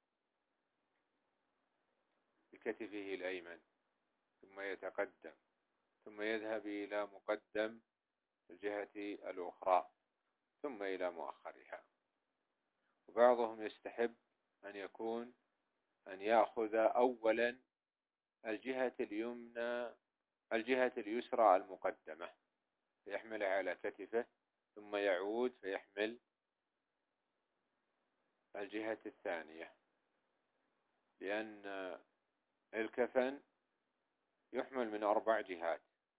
بكتفه الأيمن، ثم يتقدم، ثم يذهب إلى مقدم الجهة الأخرى، ثم إلى مؤخرها. وبعضهم يستحب أن يكون أن يأخذ أولا الجهة اليمنى الجهة اليسرى المقدمة فيحملها على كتفه، ثم يعود فيحمل الجهة الثانية، لأن الكفن يحمل من أربع جهات.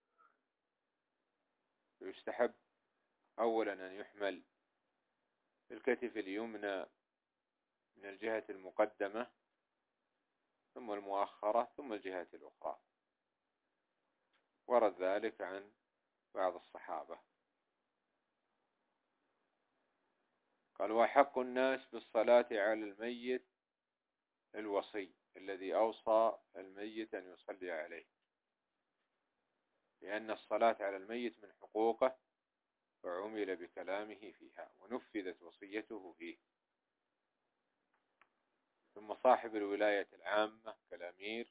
يستحب أولا أن يحمل الكتف اليمنى من الجهة المقدمة، ثم المؤخرة، ثم الجهة الأخرى. ورد ذلك عن بعض الصحابة. قال وحق الناس بالصلاة على الميت الوصي الذي أوصى الميت أن يصلي عليه، لأن الصلاة على الميت من حقوقه، فعمل وعمل بكلامه فيها ونفذت وصيته فيه. ثم صاحب الولاية العامة كالأمير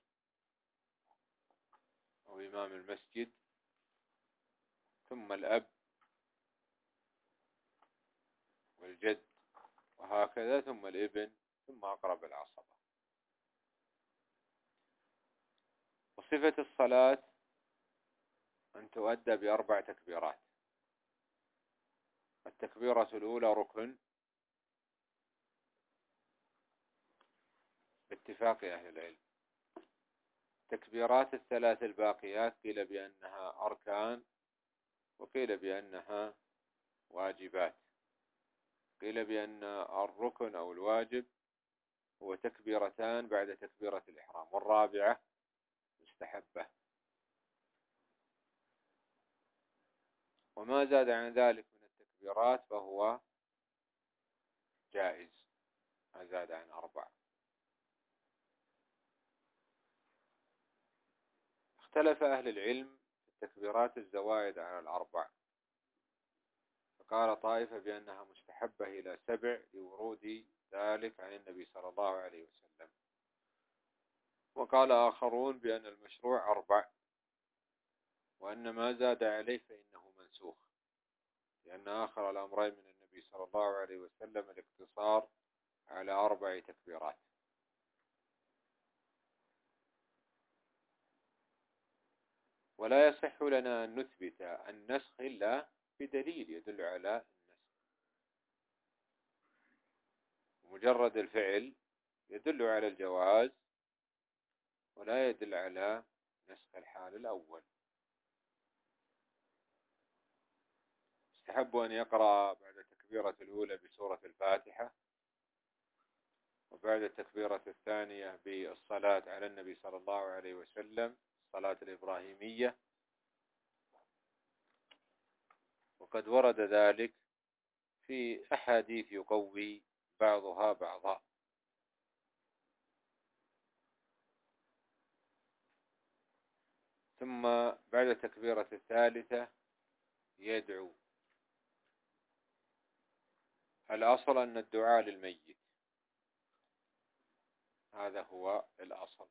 أو إمام المسجد، ثم الأب والجد، وهكذا، ثم الابن، ثم أقرب العصبة. وصفة الصلاة أن تؤدى بأربع تكبيرات. التكبيرة الأولى ركن باتفاق أهل العلم. التكبيرات الثلاث الباقيات قيل بأنها أركان، وقيل بأنها واجبات. قيل بأن الركن أو الواجب هو تكبيرتان بعد تكبيرة الإحرام، والرابعة مستحبة. وما زاد عن ذلك من التكبيرات فهو جائز، ما زاد عن أربع. اختلف أهل العلم في التكبيرات الزوائد على الأربع، فقال طائفة بأنها مستحبة إلى سبع لورود ذلك عن النبي صلى الله عليه وسلم، وقال آخرون بأن المشروع أربع، وأن ما زاد عليه فإنه منسوخ، لأن آخر الأمرين من النبي صلى الله عليه وسلم الاقتصار على أربع تكبيرات. ولا يصح لنا أن نثبت النسخ إلا بدليل يدل على النسخ. مجرد الفعل يدل على الجواز ولا يدل على نسخ الحال الأول. يستحب أن يقرأ بعد التكبيرة الأولى بسورة الفاتحة، وبعد التكبيرة الثانية بالصلاة على النبي صلى الله عليه وسلم، الصلاة الإبراهيمية، وقد ورد ذلك في أحاديث يقوي بعضها بعضا. ثم بعد التكبيرة الثالثة يدعو. الأصل أن الدعاء للميت، هذا هو الأصل.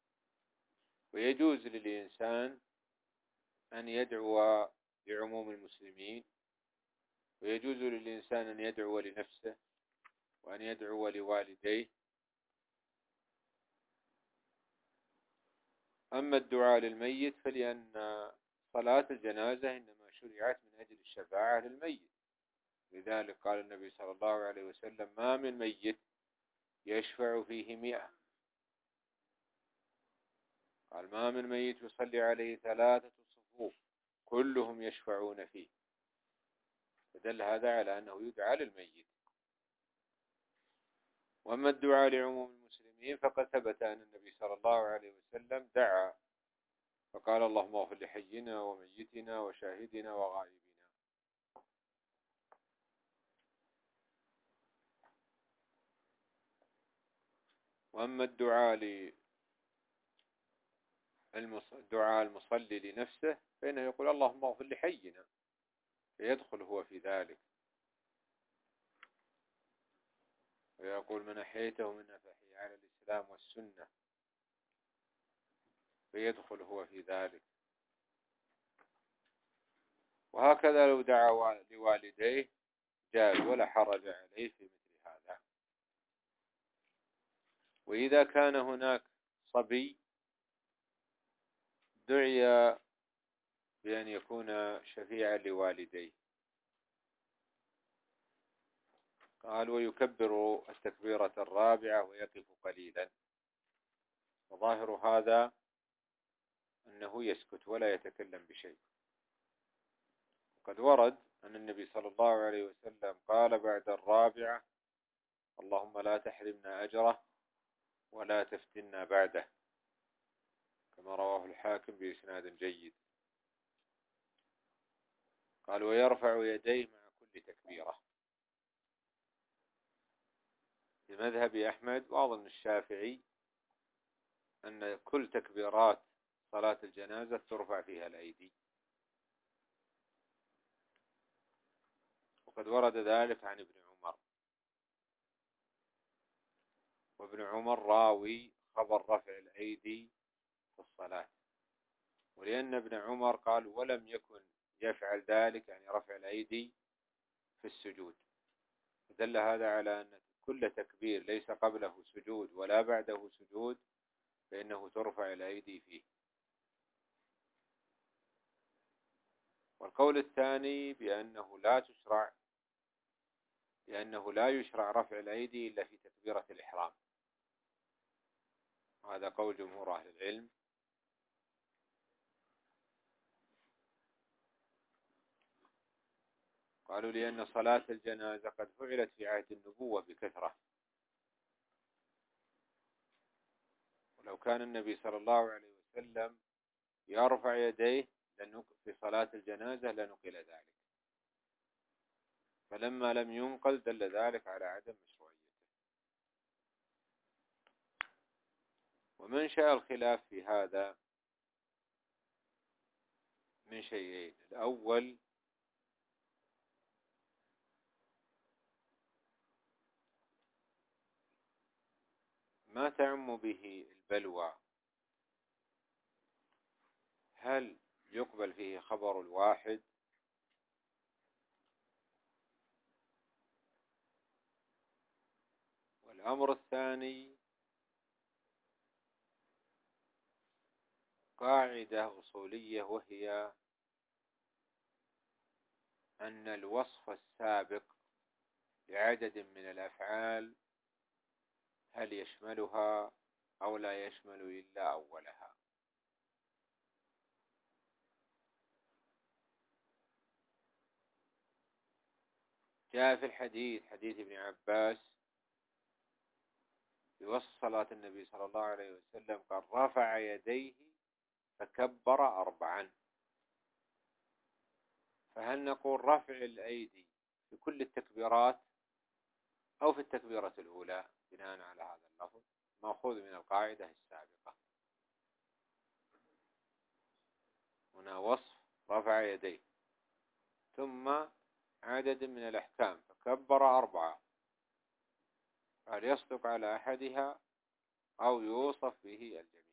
ويجوز للإنسان أن يدعو لعموم المسلمين، ويجوز للإنسان أن يدعو لنفسه وأن يدعو لوالديه. أما الدعاء للميت فلأن صلاة الجنازة إنما شرعت من أجل الشفاعة للميت، لذلك قال النبي صلى الله عليه وسلم: ما من ميت يشفع فيه مئة. قال: ما من ميت يصلي عليه ثلاثة صفوف كلهم يشفعون فيه. فدل هذا على أنه يدعى للميت. وأما الدعاء لعموم المسلمين فقد ثبت أن النبي صلى الله عليه وسلم دعا فقال: اللهم اغفر لحينا وميتنا وشاهدنا وغائبنا. وأما الدعاء الدعاء المصلي لنفسه فإنه يقول: اللهم اغفر لحينا، فيدخل هو في ذلك، ويقول: من أحييته منا فأحيي على الإسلام والسنة، فيدخل هو في ذلك. وهكذا لو دعا لوالديه جاز ولا حرج عليه في مثل هذا. وإذا كان هناك صبي دعي بأن يكون شفيعا لوالديه، قال: ويكبر التكبيرة الرابعة ويقف قليلا. وظاهر هذا أنه يسكت ولا يتكلم بشيء. وقد ورد أن النبي صلى الله عليه وسلم قال بعد الرابعة: اللهم لا تحرمنا أجره ولا تفتنا بعده، كما رواه الحاكم بإسناد جيد. قال: ويرفع يديه مع كل تكبيرة. بمذهب أحمد وأظن الشافعي أن كل تكبيرات صلاة الجنازة ترفع فيها الأيدي. وقد ورد ذلك عن ابن عمر، وابن عمر راوي خبر رفع الأيدي في الصلاة، ولأن ابن عمر قال ولم يكن يفعل ذلك يعني رفع الأيدي في السجود، دل هذا على أن كل تكبير ليس قبله سجود ولا بعده سجود فإنه ترفع الأيدي فيه. والقول الثاني بأنه لا تشرع، لأنه لا يشرع رفع الأيدي إلا في تكبيرة الإحرام، وهذا قول جمهور أهل العلم. قالوا لأن صلاة الجنازة قد فعلت في عهد النبوة بكثرة، ولو كان النبي صلى الله عليه وسلم يرفع يديه في صلاة الجنازة لنقل ذلك، فلما لم ينقل دل ذلك على عدم مشروعيته. ومنشأ الخلاف في هذا من شيئين: الأول ما تعم به البلوى، هل يقبل فيه خبر الواحد؟ والأمر الثاني قاعدة أصولية، وهي أن الوصف السابق لعدد من الأفعال هل يشملها أو لا يشمل إلا أولها. جاء في الحديث حديث ابن عباس في وصف صلاة النبي صلى الله عليه وسلم قال رفع يديه فكبر أربعا، فهل نقول رفع الأيدي في كل التكبيرات أو في التكبيرة الأولى بناء على هذا اللفظ مأخوذ من القاعدة السابقة؟ هنا وصف رفع يديه ثم عدد من الأحكام فكبر أربعة، هل يصدق على أحدها أو يوصف به الجميع؟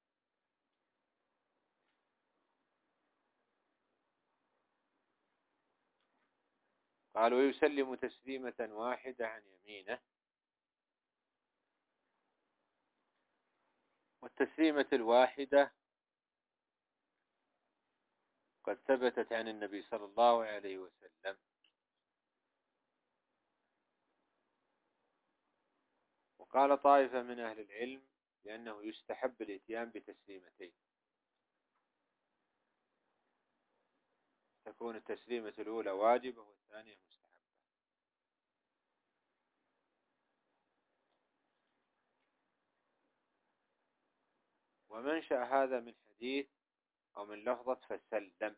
قال ويسلم تسليمة واحدة عن يمينه. والتسليمة الواحدة قد ثبتت عن النبي صلى الله عليه وسلم، وقال طائفة من أهل العلم لأنه يستحب الاتيان بتسليمتين، تكون التسليمة الأولى واجبة والثانية مستحبة. ومنشأ هذا من حديث أو من لفظة فسلم،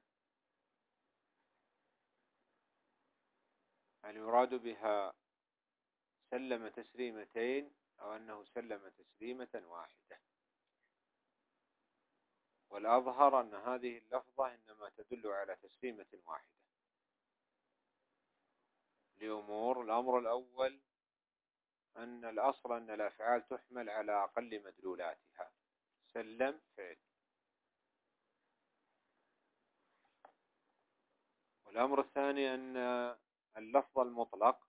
هل يراد بها سلم تسليمتين أو أنه سلم تسليمة واحدة؟ والأظهر أن هذه اللفظة إنما تدل على تسليمة واحدة لأمور: الأمر الأول أن الأصل أن الأفعال تحمل على أقل مدلولاتها، سلم فعل. والأمر الثاني أن اللفظ المطلق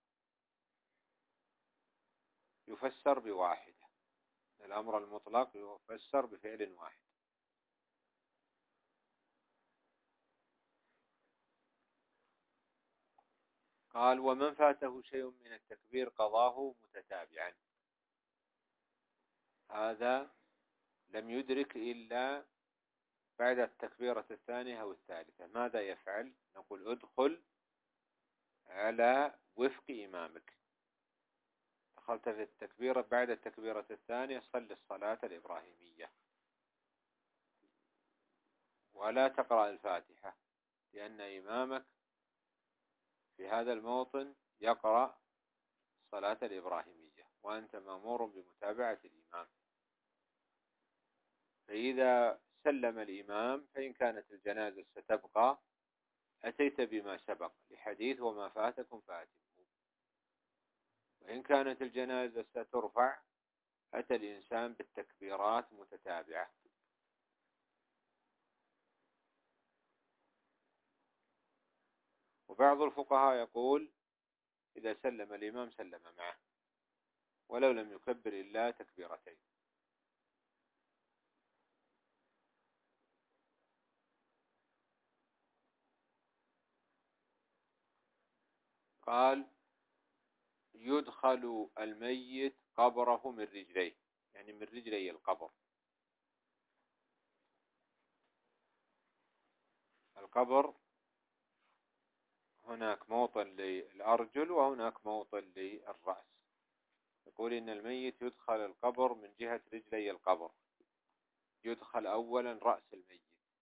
يفسر بواحدة، الأمر المطلق يفسر بفعل واحد. قال ومن فاته شيء من التكبير قضاه متتابعا، هذا لم يدرك إلا بعد التكبيرة الثانية أو الثالثة، ماذا يفعل؟ نقول ادخل على وفق إمامك، دخلت في التكبيرة بعد التكبيرة الثانية صل الصلاة الإبراهيمية ولا تقرأ الفاتحة، لأن إمامك في هذا الموطن يقرأ الصلاة الإبراهيمية وأنت مأمور بمتابعة الإمام. فإذا سلم الإمام فإن كانت الجنازة ستبقى أتيت بما سبق لحديث وما فاتكم فأتموا. وإن كانت الجنازة سترفع أتى الإنسان بالتكبيرات متتابعة. وبعض الفقهاء يقول إذا سلم الإمام سلم معه ولو لم يكبر إلا تكبيرتين. قال يدخل الميت قبره من رجليه، يعني من رجلي القبر. القبر هناك موطن للأرجل وهناك موطن للرأس. يقول إن الميت يدخل القبر من جهة رجلي القبر، يدخل أولا رأس الميت،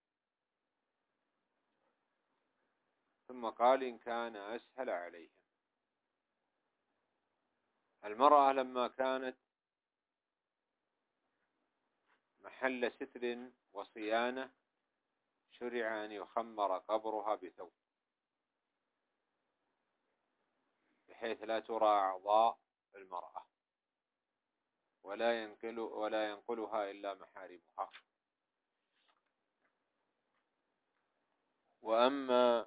ثم قال إن كان أسهل عليهم. المرأة لما كانت محل ستر وصيانة شرع أن يخمر قبرها بثوب بحيث لا ترى أعضاء المرأة ولا ينقل ولا ينقلها إلا محارمها. وأما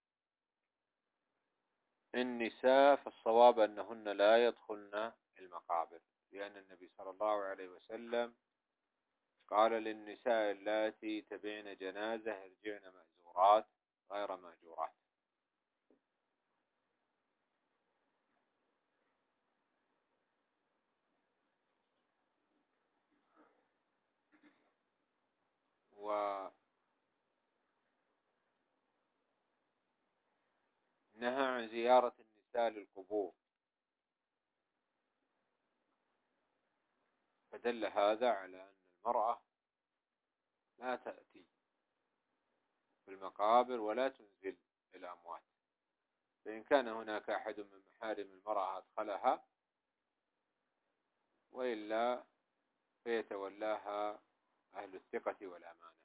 النساء فالصواب أنهن لا يدخلن المقابر، لأن النبي صلى الله عليه وسلم قال للنساء اللاتي تبعن جنازة ارجعن مأزورات غير ماجورات. ونهى عن زيارة النساء للقبور، فدل هذا على أن المرأة لا تأتي في المقابر ولا تنزل الأموات. فإن كان هناك أحد من محارم المرأة أدخلها، وإلا فيتولاها أهل الثقة والأمانة.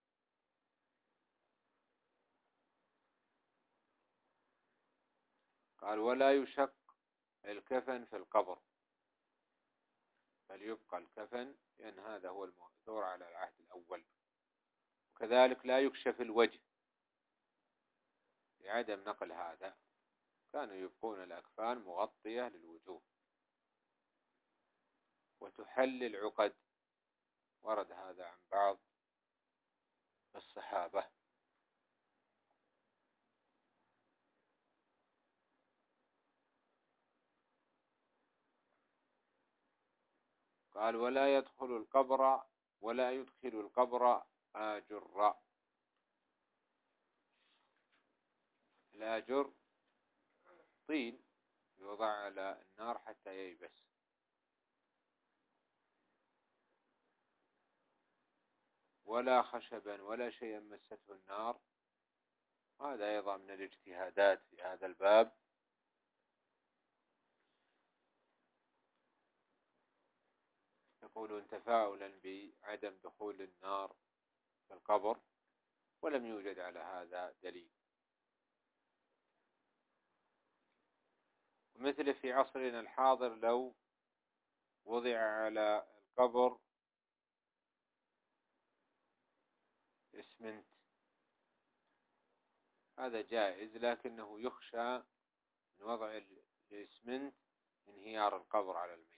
قال ولا يشق الكفن في القبر بل يبقى الكفن، لأن هذا هو المأثور على العهد الأول. وكذلك لا يكشف الوجه لعدم نقل هذا، كانوا يبقون الأكفان مغطية للوجوه. وتحل العقد، ورد هذا عن بعض الصحابة. قال ولا يدخل القبر ولا يدخل القبر آجر. الآجر طين يوضع على النار حتى ييبس. ولا خشبا ولا شيئا مسته النار، هذا أيضا من الاجتهادات في هذا الباب. يقولون تفاؤلا بعدم دخول النار في القبر، ولم يوجد على هذا دليل. مثل في عصرنا الحاضر لو وضع على القبر إسمنت هذا جائز، لكنه يخشى من وضع الإسمنت انهيار القبر على الميت.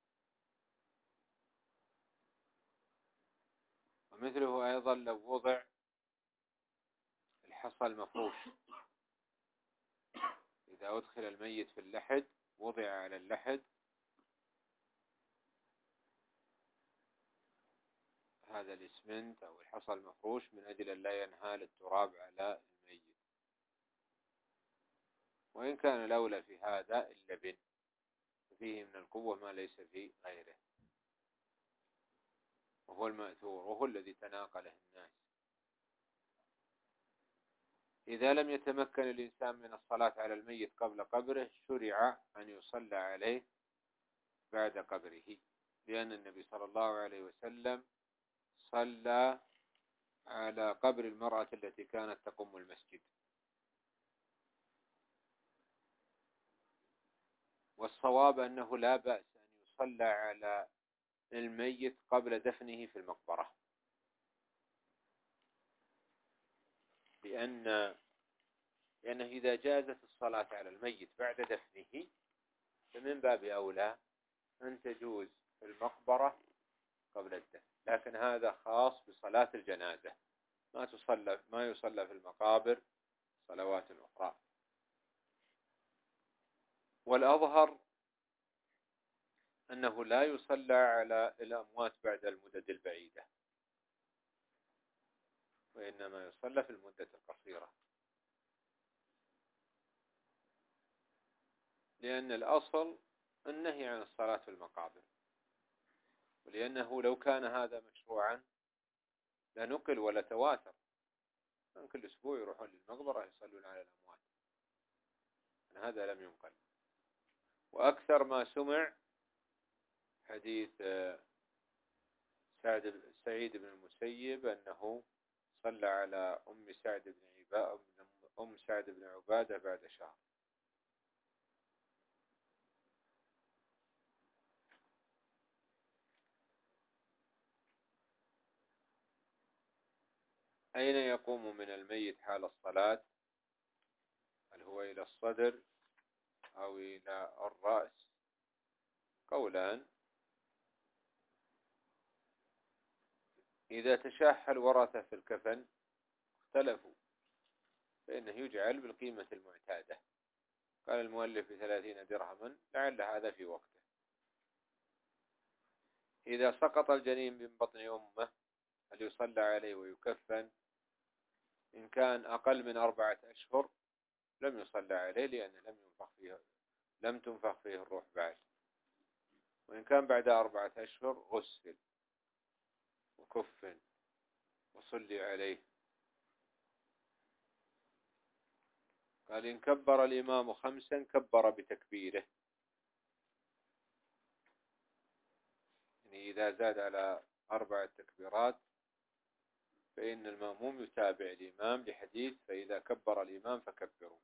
ومثله أيضا لو وضع الحصى المفروش، إذا أدخل الميت في اللحد وضع على اللحد هذا الإسمنت أو الحصى المفروش من أجل أن لا ينهال التراب على الميت. وإن كان الأولى في هذا اللبن، فيه من القوة ما ليس في غيره، وهو المأثور وهو الذي تناقله الناس. إذا لم يتمكن الإنسان من الصلاة على الميت قبل قبره شرع أن يصلى عليه بعد قبره، لأن النبي صلى الله عليه وسلم صلى على قبر المرأة التي كانت تقم المسجد والصواب أنه لا بأس أن يصلى على الميت قبل دفنه في المقبرة، لأن لأنه إذا جازت الصلاة على الميت بعد دفنه فمن باب أولى أن تجوز في المقبرة قبل الدفن، لكن هذا خاص بصلاة الجنازة، ما تصلى ما يصلى في المقابر صلوات أخرى. والأظهر أنه لا يصلى على الأموات بعد المدد البعيدة، وإنما يصلى في المدة القصيرة، لأن الأصل النهي عن الصلاة في المقابر، ولأنه لو كان هذا مشروعا لنقل ولا تواتر، كان كل أسبوع يروحون للمقبرة يصلون على الأموات، هذا لم ينقل. وأكثر ما سمع حديث سعد سعيد بن المسيب أنه صلى على أم سعد بن عبادة أم سعد بن عبادة بعد شهر. أين يقوم من الميت حال الصلاة؟ هل هو إلى الصدر أو إلى الرأس؟ قولان. إذا تشاح الورثة في الكفن اختلفوا، فإنه يجعل بالقيمة المعتادة. قال المؤلف بثلاثين درهما، لعل هذا في وقته. إذا سقط الجنين من بطن أمه هل يصلى عليه ويكفن؟ إن كان أقل من أربعة أشهر لم يصلى عليه، لأن لم ينفخ فيه لم تنفخ فيه الروح بعد. وإن كان بعد أربعة أشهر غسل وكفن وصلي عليه. قال إن كبر الإمام خمسا كبر بتكبيره، يعني إذا زاد على أربعة تكبيرات فإن المأموم يتابع الإمام، لحديث فإذا كبر الإمام فكبروا.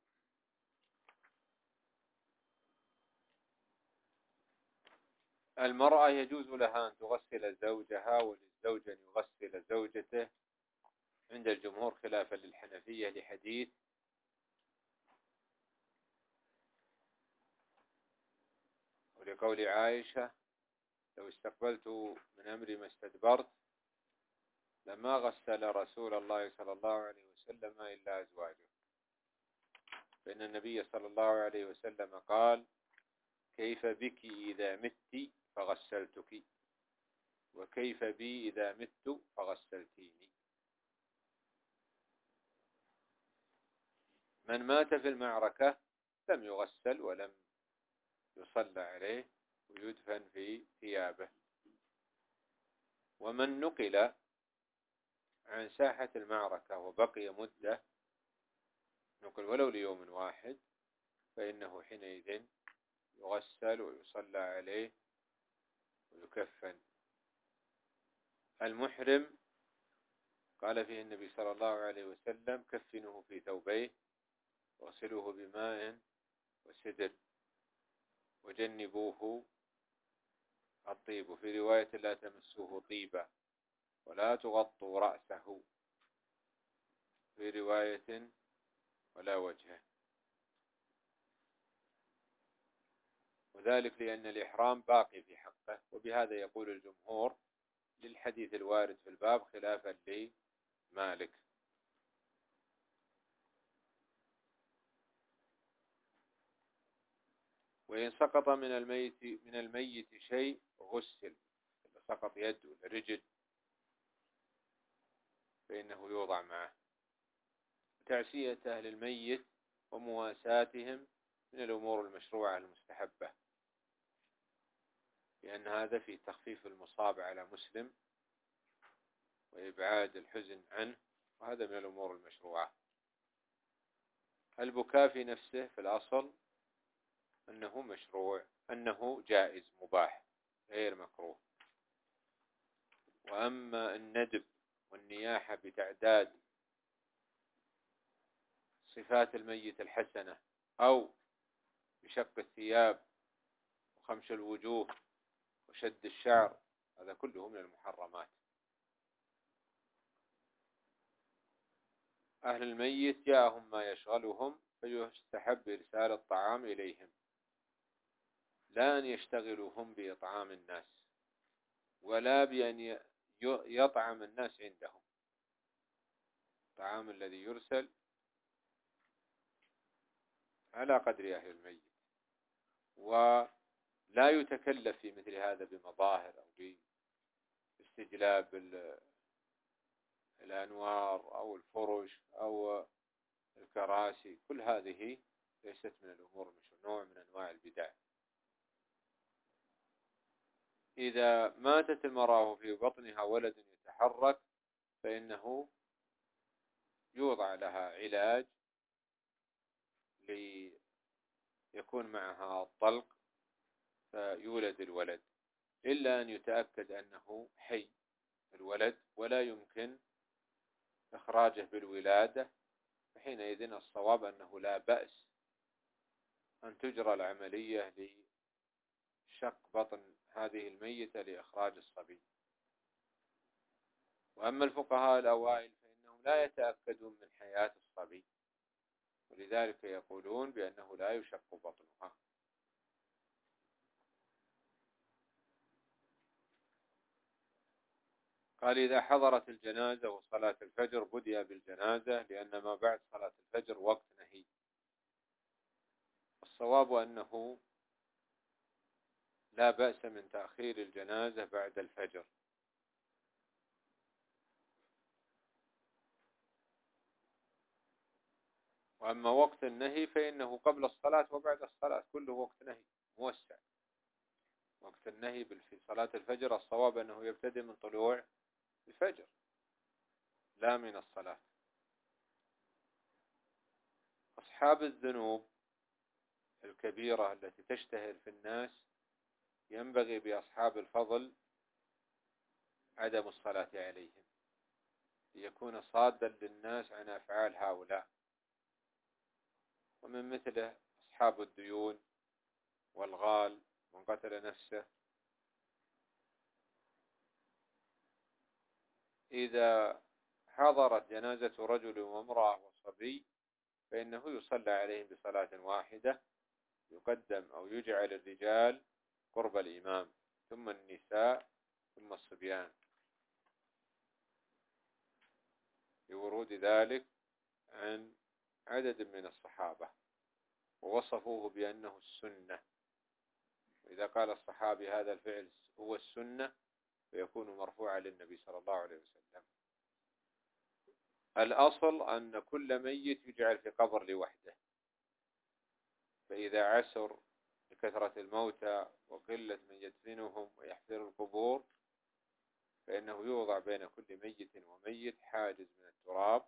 المرأة يجوز لها أن تغسل زوجها وللزوج أن يغسل زوجته عند الجمهور خلافا للحنفية، لحديث ولقول عائشة لو استقبلت من أمري ما استدبرت لما غسل رسول الله صلى الله عليه وسلم إلا أزواجه، فإن النبي صلى الله عليه وسلم قال كيف بك إذا مت فغسلتك، وكيف بي إذا مت فغسلتيني. من مات في المعركة لم يغسل ولم يصلى عليه ويدفن في ثيابه. ومن نقل عن ساحة المعركة وبقي مدة، نقل ولو ليوم واحد، فإنه حينئذ يغسل ويصلى عليه ويكفن. المحرم قال فيه النبي صلى الله عليه وسلم كفنوه في ثوبيه واغسلوه بماء وسدر وجنبوه الطيب، وفي رواية لا تمسوه طيبا ولا تغطوا رأسه، في رواية ولا وجهه. وذلك لأن الإحرام باقي في حقه، وبهذا يقول الجمهور للحديث الوارد في الباب خلافا لمالك. وإن سقط من الميت من الميت شيء غسل، إذا سقط يد ولا رجل فإنه يوضع معه. تعسية أهل الميت ومواساتهم من الأمور المشروعة المستحبة، لأن هذا في تخفيف المصاب على مسلم وإبعاد الحزن عنه، وهذا من الأمور المشروعة. البكاء في نفسه في الأصل أنه مشروع، أنه جائز مباح غير مكروه. وأما الندب والنياحة بتعداد صفات الميت الحسنة أو بشق الثياب وخمش الوجوه وشد الشعر، هذا كله من المحرمات. أهل الميت جاءهم ما يشغلهم فيستحب إرسال الطعام إليهم، لا أن يشتغلوا هم بإطعام الناس، ولا بأن يطعم الناس عندهم. الطعام الذي يرسل على قدر أهل الميت، ولا يتكلف في مثل هذا بمظاهر أو باستجلاب الأنوار أو الفرش أو الكراسي. كل هذه ليست من الأمور، مش نوع من أنواع البدع. إذا ماتت المرأة في بطنها ولد يتحرك فإنه يوضع لها علاج ليكون معها الطلق فيولد الولد، إلا أن يتأكد أنه حي الولد ولا يمكن إخراجه بالولادة، فحينئذ الصواب أنه لا بأس أن تجرى العملية لشق بطن هذه الميتة لإخراج الصبي. وأما الفقهاء الأوائل فإنهم لا يتأكدون من حياة الصبي، ولذلك يقولون بأنه لا يشق بطنها. قال إذا حضرت الجنازة وصلاة الفجر بدأ بالجنازة، لأن ما بعد صلاة الفجر وقت نهي. الصواب أنه لا بأس من تأخير الجنازة بعد الفجر، وأما وقت النهي فإنه قبل الصلاة وبعد الصلاة، كله وقت نهي موسع. وقت النهي في صلاة الفجر الصواب أنه يبتدئ من طلوع الفجر لا من الصلاة. أصحاب الذنوب الكبيرة التي تشتهر في الناس ينبغي بأصحاب الفضل عدم الصلاة عليهم، ليكون صادا للناس عن أفعال هؤلاء. ومن مثله أصحاب الديون والغال، من قتل نفسه إذا حضرت جنازة رجل وامرأة وصبي فإنه يصلى عليهم بصلاة واحدة، يقدم أو يجعل الرجال قرب الإمام ثم النساء ثم الصبيان، لورود ذلك عن عدد من الصحابة ووصفوه بأنه السنة. وإذا قال الصحابي هذا الفعل هو السنة فيكون مرفوعا للنبي صلى الله عليه وسلم. الأصل أن كل ميت يجعل في قبر لوحده، فإذا عسر لكثرة الموتى وقلة من يدفنهم ويحفر القبور فإنه يوضع بين كل ميت وميت حاجز من التراب.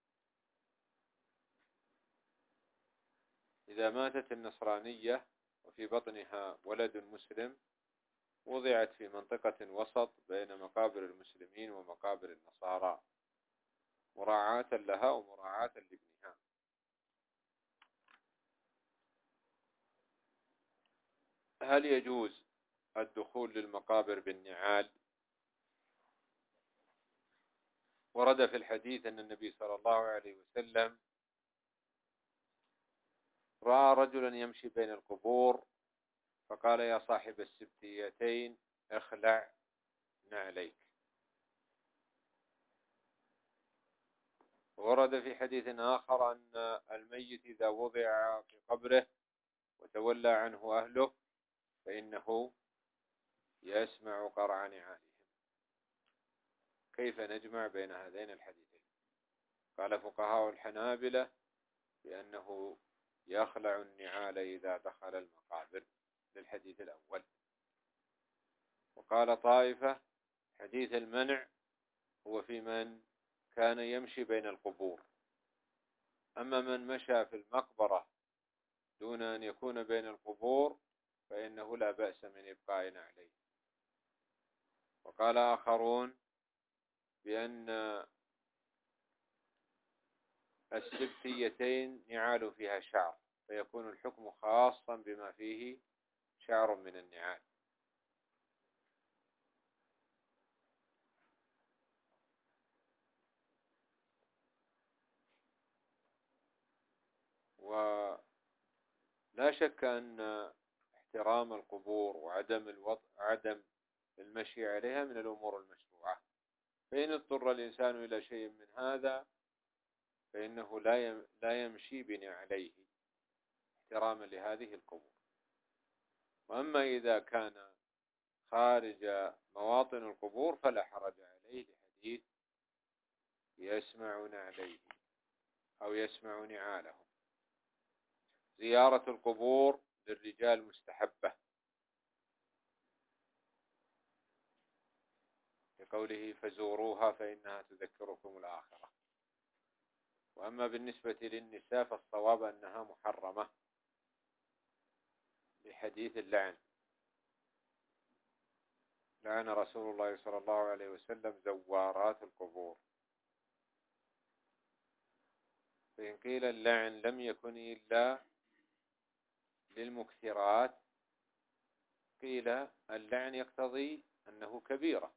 إذا ماتت النصرانية وفي بطنها ولد مسلم وضعت في منطقة وسط بين مقابر المسلمين ومقابر النصارى مراعاة لها ومراعاة لابنها. هل يجوز الدخول للمقابر بالنعال؟ ورد في الحديث أن النبي صلى الله عليه وسلم رأى رجلا يمشي بين القبور فقال يا صاحب السبتيتين اخلع نعليك. ورد في حديث آخر أن الميت إذا وضع في قبره وتولى عنه أهله فإنه يسمع قرع نعالهم. كيف نجمع بين هذين الحديثين؟ قال فقهاء الحنابلة بأنه يخلع النعال إذا دخل المقابر للحديث الأول، وقال طائفة حديث المنع هو في من كان يمشي بين القبور، أما من مشى في المقبرة دون أن يكون بين القبور فإنه لا بأس من إبقاء عليه. وقال آخرون بأن السبتيتين نعال فيها شعر فيكون الحكم خاصا بما فيه شعر من النعال. ولا شك أن احترام القبور وعدم الوضع عدم المشي عليها من الأمور المشروعة، فإن اضطر الإنسان إلى شيء من هذا فإنه لا لا يمشي بنعليه احتراما لهذه القبور. وأما إذا كان خارج مواطن القبور فلا حرج عليه، لحديث يسمع نعليه أو يسمع نعالهم. زيارة القبور للرجال مستحبة لقوله فزوروها فإنها تذكركم الآخرة. وأما بالنسبة للنساء فالصواب أنها محرمة لحديث اللعن، لعن رسول الله صلى الله عليه وسلم زوارات القبور. فإن قيل اللعن لم يكن إلا للمكثرات، قيل اللعن يقتضي أنه كبيرة،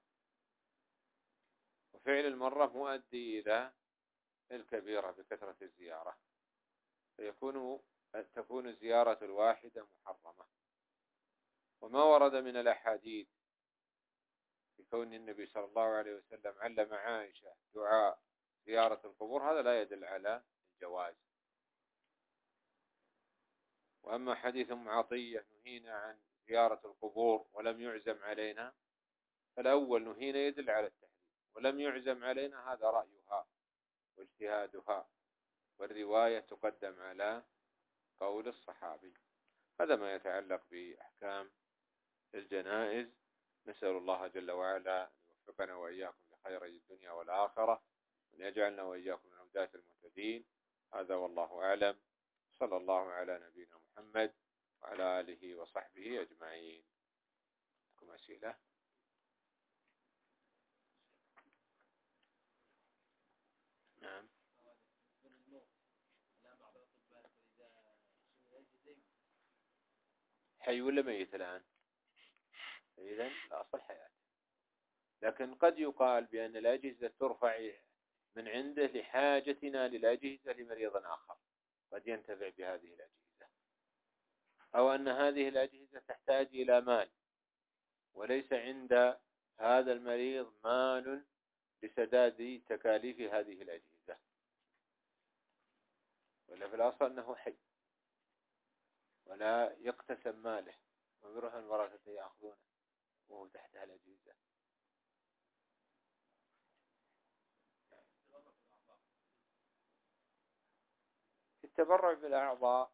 وفعل المرة مؤدي إلى الكبيرة بكثرة الزيارة، فيكون تكون الزيارة الواحدة محرمة. وما ورد من الأحاديث في كون النبي صلى الله عليه وسلم علم عائشة دعاء زيارة القبور هذا لا يدل على الجواز. وأما حديث أم عطية نهينا عن زيارة القبور ولم يعزم علينا، فالأول نهينا يدل على التحريم، ولم يعزم علينا هذا رأيها واجتهادها، والرواية تقدم على قول الصحابي. هذا ما يتعلق بأحكام الجنائز. نسأل الله جل وعلا أن يوفقنا وإياكم لخيري الدنيا والآخرة، وأن يجعلنا وإياكم من هداة المهتدين. هذا والله أعلم. صلى الله على نبينا محمد وعلى آله وصحبه أجمعين. لكم أسئلة؟ نعم. حي ولا ميت الآن؟ إذن الأصل حياة، لكن قد يقال بأن الأجهزة ترفع من عنده لحاجتنا للأجهزة لمريض آخر قد ينتفع بهذه الأجهزة، أو أن هذه الأجهزة تحتاج إلى مال وليس عند هذا المريض مال لسداد تكاليف هذه الأجهزة، ولا في الأصل أنه حي ولا يقتسم ماله ويروح الورثة يأخذونه وهو تحتها الأجهزة. التبرع بالأعضاء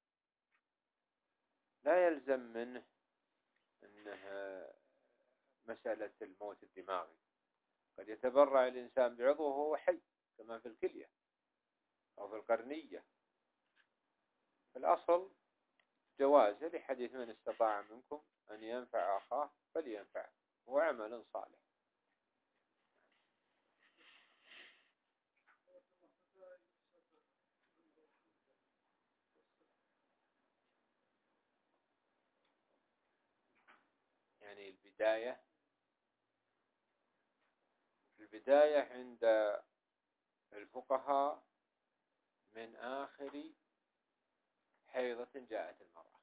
لا يلزم منه أنها مسألة الموت الدماغي، قد يتبرع الإنسان بعضوه وهو حي كما في الكلية أو في القرنية. الأصل جواز لحديث من استطاع منكم أن ينفع أخاه فلينفع، هو عمل صالح. يعني البداية البداية عند الفقهاء من آخر حيضة جاءت المرأة،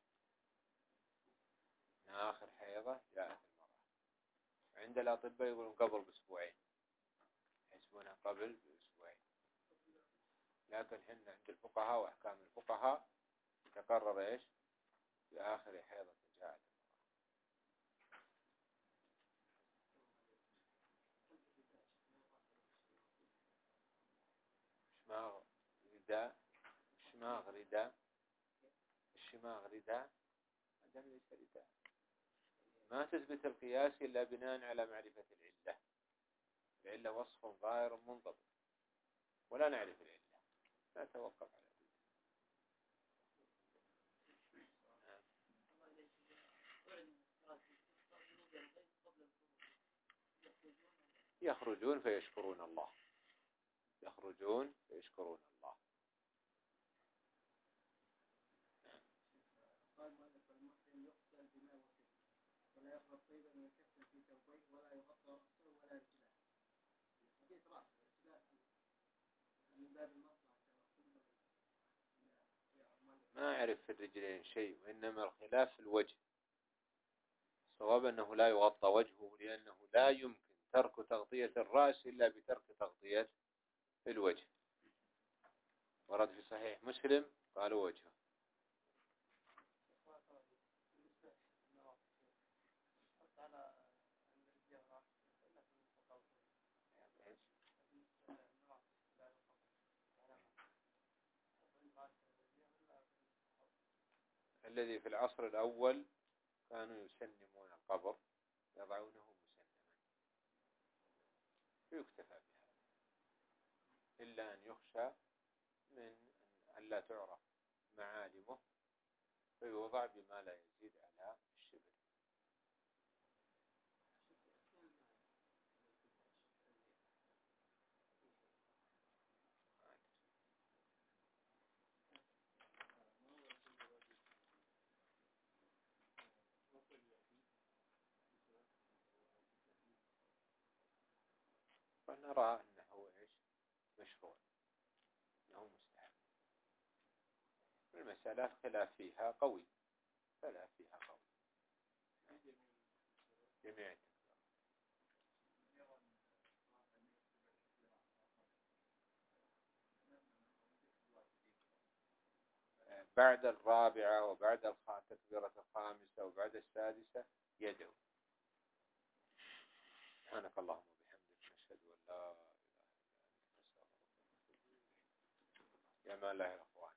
من آخر حيضة جاءت المرأة. عند الأطباء يقولون قبل بأسبوعين، يحسبونها قبل بأسبوعين، لكن حنا عند الفقهاء وأحكام الفقهاء تقرر إيش؟ في آخر حيضة جاءت المرأة. شماغ رداء، شماغ رداء، الشماغ رداء، هذا ليس رداء. ما تثبت القياس إلا بناء على معرفة العلة. العلة وصف ظاهر منضبط، ولا نعرف العلة لا توقف على ذلك. يخرجون فيشكرون الله، يخرجون فيشكرون الله. يغسل بماء وسدر ولا يقرب طيبا ويكفن في ثوبيه ولا يغطى رأسه ولا رجلاه. حديث رأس الرجلات من باب المصلحة. ما أعرف في الرجلين شيء، وإنما الخلاف في الوجه. الصواب أنه لا يغطى وجهه، لأنه لا يمكن ترك تغطية الرأس إلا بترك تغطية الوجه. ورد في صحيح مسلم قالوا وجهه. الذي في العصر الأول كانوا يسنمون القبر، يضعونه مسنما فيكتفى بهذا، إلا أن يخشى من أن لا تعرف معالمه فيوضع بما لا يزيد على الشبر. فنرى أنه إيش مشروع، أنه مستحب. المسألة خلاف فيها قوي، خلاف فيها قوي جميع. بعد الرابعة وبعد التكبيرة الخامسة وبعد السادسة يدعو. سبحانك اللهم وبحمدك نشهد أن لا إله إلا أنت نستغفرك. يا ما لا يخوان.